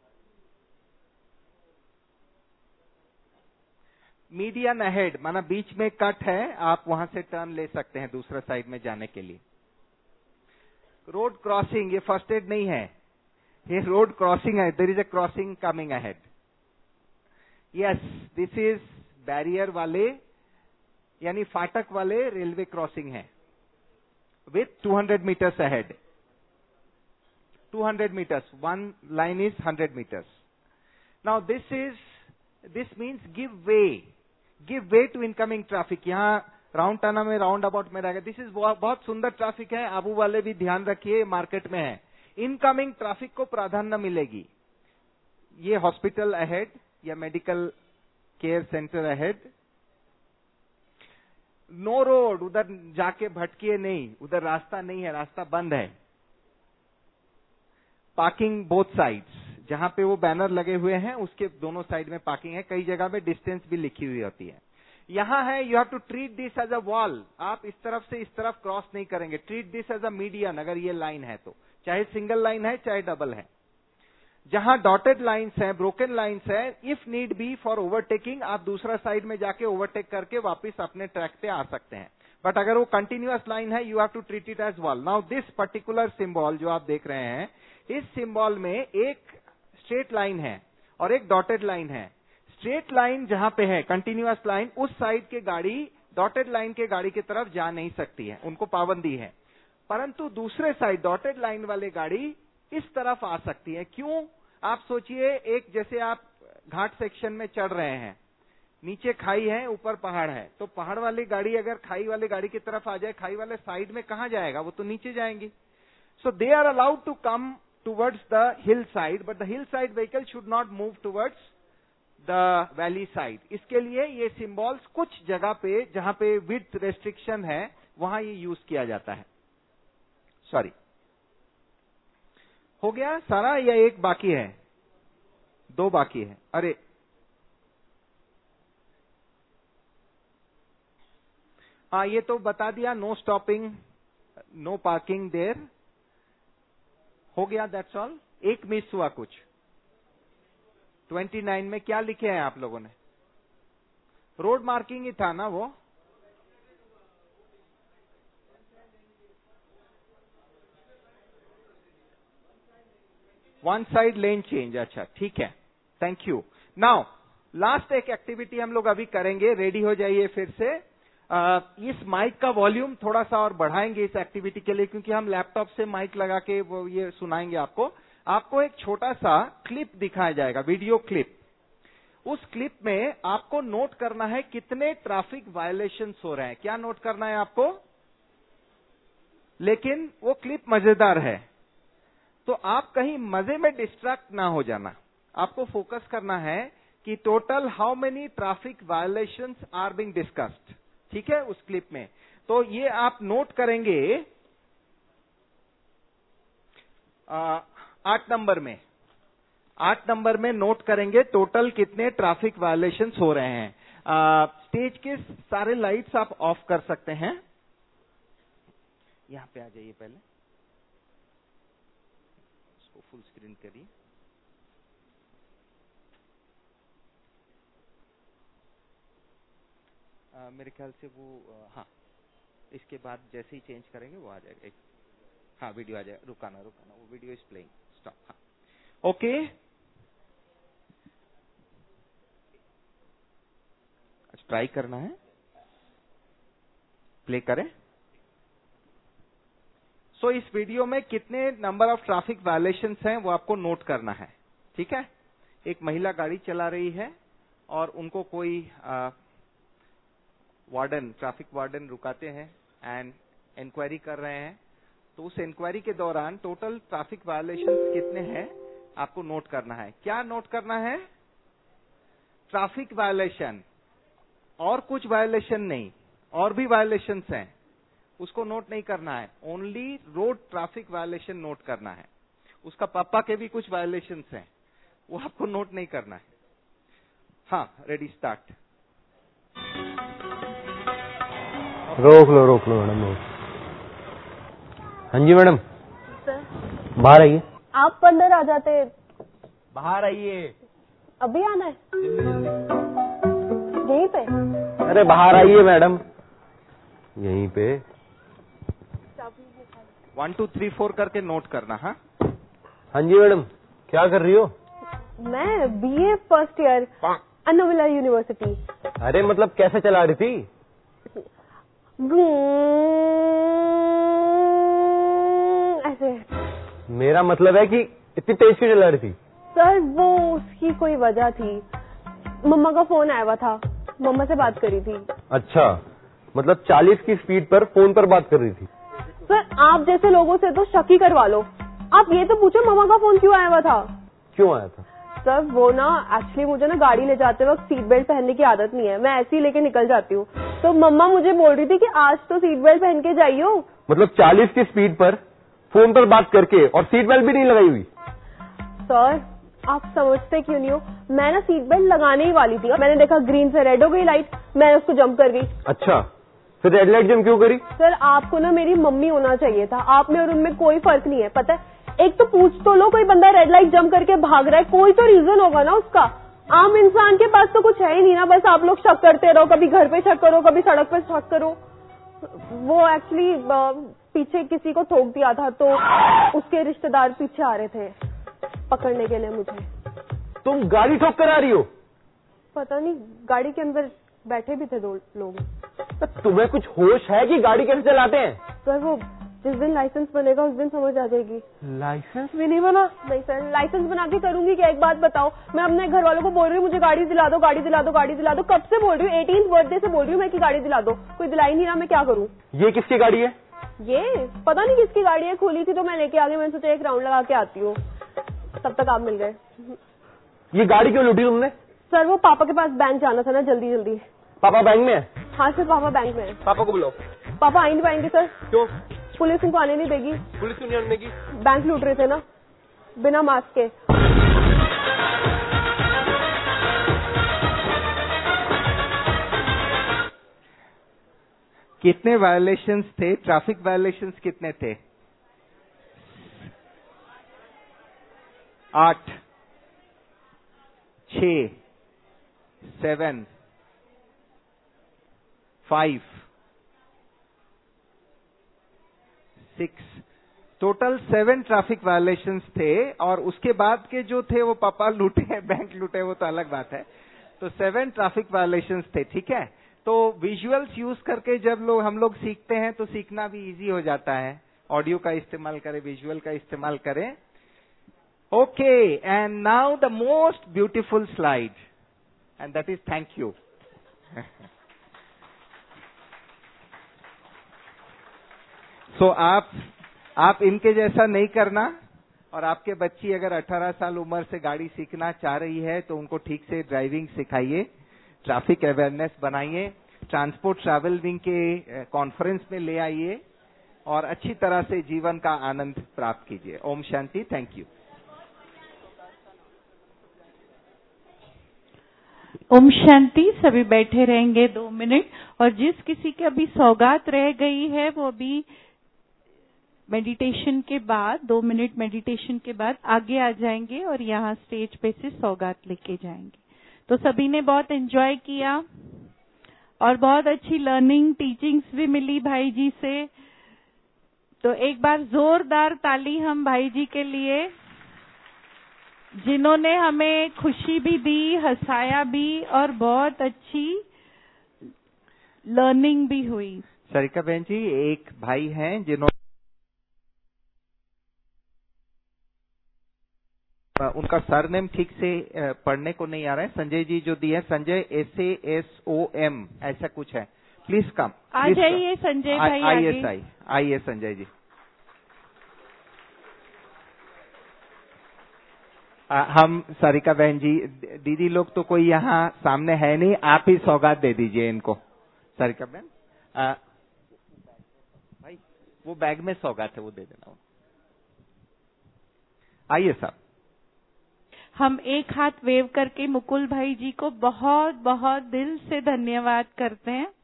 Median ahead, माना बीच में कट है, आप वहां से टर्न ले सकते हैं दूसरा साइड में जाने के लिए। रोड क्रॉसिंग, ये फर्स्ट एड नहीं है, ये रोड क्रॉसिंग है। There is a crossing coming ahead. Yes, this is barrier वाले, यानी फाटक वाले रेलवे क्रॉसिंग है, with two hundred metres ahead. Two hundred metres, one line is hundred metres. Now this is, this means give way, give way to incoming traffic. यहाँ round टाना में, round about में रहेगा। दिस इज बहुत सुंदर traffic है, आबू वाले भी ध्यान रखिए, मार्केट में है। इनकमिंग ट्रैफिक को प्राधान्य मिलेगी। ये हॉस्पिटल अहेड या medical care centre ahead. No road, उधर जाके भटकिए नहीं, उधर रास्ता नहीं है, रास्ता बंद है। पार्किंग बोथ साइड्स, जहां पे वो बैनर लगे हुए हैं उसके दोनों साइड में पार्किंग है। कई जगह में डिस्टेंस भी लिखी हुई होती है। यहां है, you have to treat this as a wall. आप इस तरफ से इस तरफ क्रॉस नहीं करेंगे। Treat this as a median, अगर ये लाइन है तो, चाहे सिंगल लाइन है चाहे डबल है। जहां डॉटेड लाइन्स हैं, ब्रोकन लाइन्स हैं, if need be for overtaking, आप दूसरा साइड में जाके ओवरटेक करके वापस अपने ट्रैक पे आ सकते हैं। बट अगर वो कंटिन्यूअस लाइन है, you have to treat it as wall. Now this particular symbol जो आप देख रहे हैं, इस सिंबल में एक स्ट्रेट लाइन है और एक डॉटेड लाइन है। स्ट्रेट लाइन जहां पे है, कंटिन्यूअस लाइन, उस साइड के गाड़ी डॉटेड लाइन के गाड़ी की तरफ जा नहीं सकती है, उनको पाबंदी है। परंतु दूसरे साइड डॉटेड लाइन वाले गाड़ी इस तरफ आ सकती है। क्यों? आप सोचिए, एक जैसे आप घाट सेक्शन में चढ़ रहे हैं, नीचे खाई है, ऊपर पहाड़ है, तो पहाड़ वाली गाड़ी अगर खाई वाली गाड़ी की तरफ आ जाए, खाई वाले साइड में कहां जाएगा? वो तो नीचे जाएंगी। So they are allowed to come towards the hillside, but the hillside vehicle should not move towards the valley side. इसके लिए ये सिंबल्स कुछ जगह पे जहां पे विड्थ रेस्ट्रिक्शन है वहां ये यूज किया जाता है। सॉरी, हो गया सारा या एक बाकी है? दो बाकी है। अरे हाँ, ये तो बता दिया, no stopping, no parking there, हो गया, दैट्स ऑल। एक मिस हुआ कुछ। उनतीस में क्या लिखे हैं आप लोगों ने? रोड मार्किंग ही था ना वो? वन साइड लेन चेंज, अच्छा ठीक है, थैंक यू। नाउ लास्ट एक एक्टिविटी हम लोग अभी करेंगे, रेडी हो जाइए फिर से। आ, इस माइक का वॉल्यूम थोड़ा सा और बढ़ाएंगे इस एक्टिविटी के लिए, क्योंकि हम लैपटॉप से माइक लगा के वो ये सुनाएंगे आपको। आपको एक छोटा सा क्लिप दिखाया जाएगा, वीडियो क्लिप। उस क्लिप में आपको नोट करना है कितने ट्रैफिक वायलेशंस हो रहे हैं। क्या नोट करना है आपको? लेकिन वो क्लिप मजेदार है, तो आप कहीं मजे में डिस्ट्रैक्ट ना हो जाना। आपको फोकस करना है कि total how many traffic violations are being discussed, ठीक है, उस क्लिप में। तो ये आप नोट करेंगे आ, आठ नंबर में, आठ नंबर में नोट करेंगे टोटल कितने ट्रैफिक वायलेशंस हो रहे हैं। आ, स्टेज के सारे लाइट्स आप ऑफ कर सकते हैं। यहां पे आ जाइए, पहले इसको फुल स्क्रीन करिए। आ, मेरे ख्याल से वो आ, हाँ, इसके बाद जैसे ही चेंज करेंगे वो आ जाएगा। एक हाँ, वीडियो आ जाएगा, रुकाना रुकाना, वो वीडियो इज प्लेइंग, स्टॉप। हाँ, ओके, ट्राई करना है, प्ले करें। सो so, इस वीडियो में कितने नंबर ऑफ ट्रैफिक वायलेशंस हैं वो आपको नोट करना है, ठीक है। एक महिला गाड़ी चला रही है और उनको कोई वार्डन, ट्रैफिक वार्डन रुकाते हैं एंड इंक्वायरी कर रहे हैं। तो उस इंक्वायरी के दौरान टोटल ट्रैफिक वायलेशंस कितने हैं आपको नोट करना है। क्या नोट करना है? ट्रैफिक वायलेशन, और कुछ वायलेशन नहीं, और भी वायलेशंस हैं, उसको नोट नहीं करना है। Only road traffic violation note करना है। उसका पापा के भी कुछ वायलेशंस हैं, वो आपको नोट नहीं करना है। हाँ, रेडी, स्टार्ट। रोक लो रोक लो मैडम, रोक। हाँ जी मैडम। सर, बाहर आइए। आप अंदर आ जाते। बाहर आइए। अभी आना है? जल्दी जल्दी। यहीं पे? अरे बाहर आइए मैडम, यहीं पे। वन टू थ्री फोर करके नोट करना। हाँ हाँ जी मैडम, क्या कर रही हो? मैं बीए फर्स्ट ईयर, अन्ना मिला यूनिवर्सिटी। अरे मतलब कैसे चला रही थी? ऐसे। मेरा मतलब है कि इतनी तेज क्यों चला रही थी? सर वो उसकी कोई वजह थी, मम्मा का फोन आया हुआ था, मम्मा से बात करी थी। अच्छा, मतलब चालीस की स्पीड पर फोन पर बात कर रही थी? सर आप जैसे लोगों से तो शक ही करवा लो। आप ये तो पूछो मम्मा का फोन क्यों आया हुआ था? क्यों आया था? सर वो ना एक्चुअली मुझे ना गाड़ी ले जाते वक्त सीट बेल्ट पहनने की आदत नहीं है, मैं ऐसे ही लेके निकल जाती हूँ। तो मम्मा मुझे बोल रही थी कि आज तो सीट बेल्ट पहन के जाइयो। मतलब चालीस की स्पीड पर फोन पर बात करके और सीट बेल्ट भी नहीं लगाई हुई? सर आप समझते क्यों नहीं हो, मैं ना सीट बेल्ट लगाने ही वाली थी, मैंने देखा ग्रीन से रेड हो गई लाइट, मैं उसको जंप कर गई। अच्छा, फिर रेड लाइट जंप क्यों करी? सर आपको ना मेरी मम्मी होना चाहिए था, आप में और उनमें कोई फर्क नहीं है, पता है। एक तो पूछ तो लो, कोई बंदा रेड लाइट जंप करके भाग रहा है, कोई तो रीजन होगा ना उसका। आम इंसान के पास तो कुछ है ही नहीं ना, बस आप लोग शक करते रहो, कभी घर पे शक करो, कभी सड़क पे शक करो। वो एक्चुअली पीछे किसी को ठोक दिया था, तो उसके रिश्तेदार पीछे आ रहे थे पकड़ने के लिए मुझे। तुम गाड़ी ठोक कर आ रही हो? पता नहीं, गाड़ी के अंदर बैठे भी थे दो लोग। तुम्हें कुछ होश है कि गाड़ी कैसे चलाते हैं? सर वो जिस दिन लाइसेंस बनेगा उस दिन समझ आ जाएगी। लाइसेंस भी नहीं बना? नहीं सर, लाइसेंस बना के करूंगी क्या? एक बात बताओ, मैं अपने घर वालों को बोल रही हूँ मुझे गाड़ी दिला दो, गाड़ी दिला दो, गाड़ी दिला दो, कब से बोल रही हूँ, एटीन बर्थडे से बोल रही हूँ मैं कि गाड़ी दिला दो, कोई दिलाई नहीं रहा, मैं क्या करूँ? ये किसकी गाड़ी है? ये पता नहीं किसकी गाड़ी है, खुली थी तो मैं लेके आ गई, मैंने सोचा एक राउंड लगा के आती हूँ, तब तक आप मिल गए। ये गाड़ी क्यों लूटी तुमने? सर वो पापा के पास बैंक जाना था ना, जल्दी जल्दी। पापा बैंक में है? हाँ सर, पापा बैंक में है। पापा को बुलाओ। पापा आ नहीं पाएंगे सर। क्यों? पुलिस उनको आने नहीं देगी। पुलिस क्यों नहीं आने देगी? बैंक लूट रहे थे ना बिना मास्क के। कितने वायलेशंस थे? ट्रैफिक वायलेशंस कितने थे? आठ, छ, seven, five, six, total seven traffic violations थे। और उसके बाद के जो थे वो पापा लूटे हैं, बैंक लूटे, वो तो अलग बात है। तो सेवन ट्रैफिक वायलेशंस थे, ठीक है। तो विजुअल्स यूज करके जब लोग हम लोग सीखते हैं तो सीखना भी इजी हो जाता है। ऑडियो का इस्तेमाल करें, विजुअल का इस्तेमाल करें। Okay, and now the most beautiful slide, and that is thank you. So आप आप इनके जैसा नहीं करना। और आपके बच्ची अगर अठारह साल उम्र से गाड़ी सीखना चाह रही है तो उनको ठीक से ड्राइविंग सिखाइए, ट्रैफिक अवेयरनेस बनाइए, ट्रांसपोर्ट ट्रैवल विंग के कॉन्फ्रेंस में ले आइए और अच्छी तरह से जीवन का आनंद प्राप्त कीजिए। ओम शांति। Thank you. ओम शांति। सभी बैठे रहेंगे दो मिनट। और जिस किसी की अभी सौगात रह गई है वो अभी मेडिटेशन के बाद, दो मिनट मेडिटेशन के बाद आगे आ जाएंगे और यहाँ स्टेज पे से सौगात लेके जाएंगे। तो सभी ने बहुत एंजॉय किया और बहुत अच्छी लर्निंग, टीचिंग्स भी मिली भाई जी से। तो एक बार जोरदार ताली हम भाई जी के लिए, जिन्होंने हमें खुशी भी दी, हंसाया भी और बहुत अच्छी लर्निंग भी हुई। सरिका बहन जी, एक भाई हैं जिन्होंने, उनका सरनेम ठीक से पढ़ने को नहीं आ रहा है, संजय जी जो दिए, Sanjay S A S O M ऐसा कुछ है। प्लीज कम, आ जाइए संजय भाई। आइए आई आइए संजय जी। आ, हम सारिका बहन जी, दीदी लोग तो कोई यहाँ सामने है नहीं, आप ही सौगात दे दीजिए इनको। सारिका बहन, आ, भाई वो बैग में सौगात है, वो दे देना। आइए साहब। हम एक हाथ वेव करके मुकुल भाई जी को बहुत बहुत दिल से धन्यवाद करते हैं।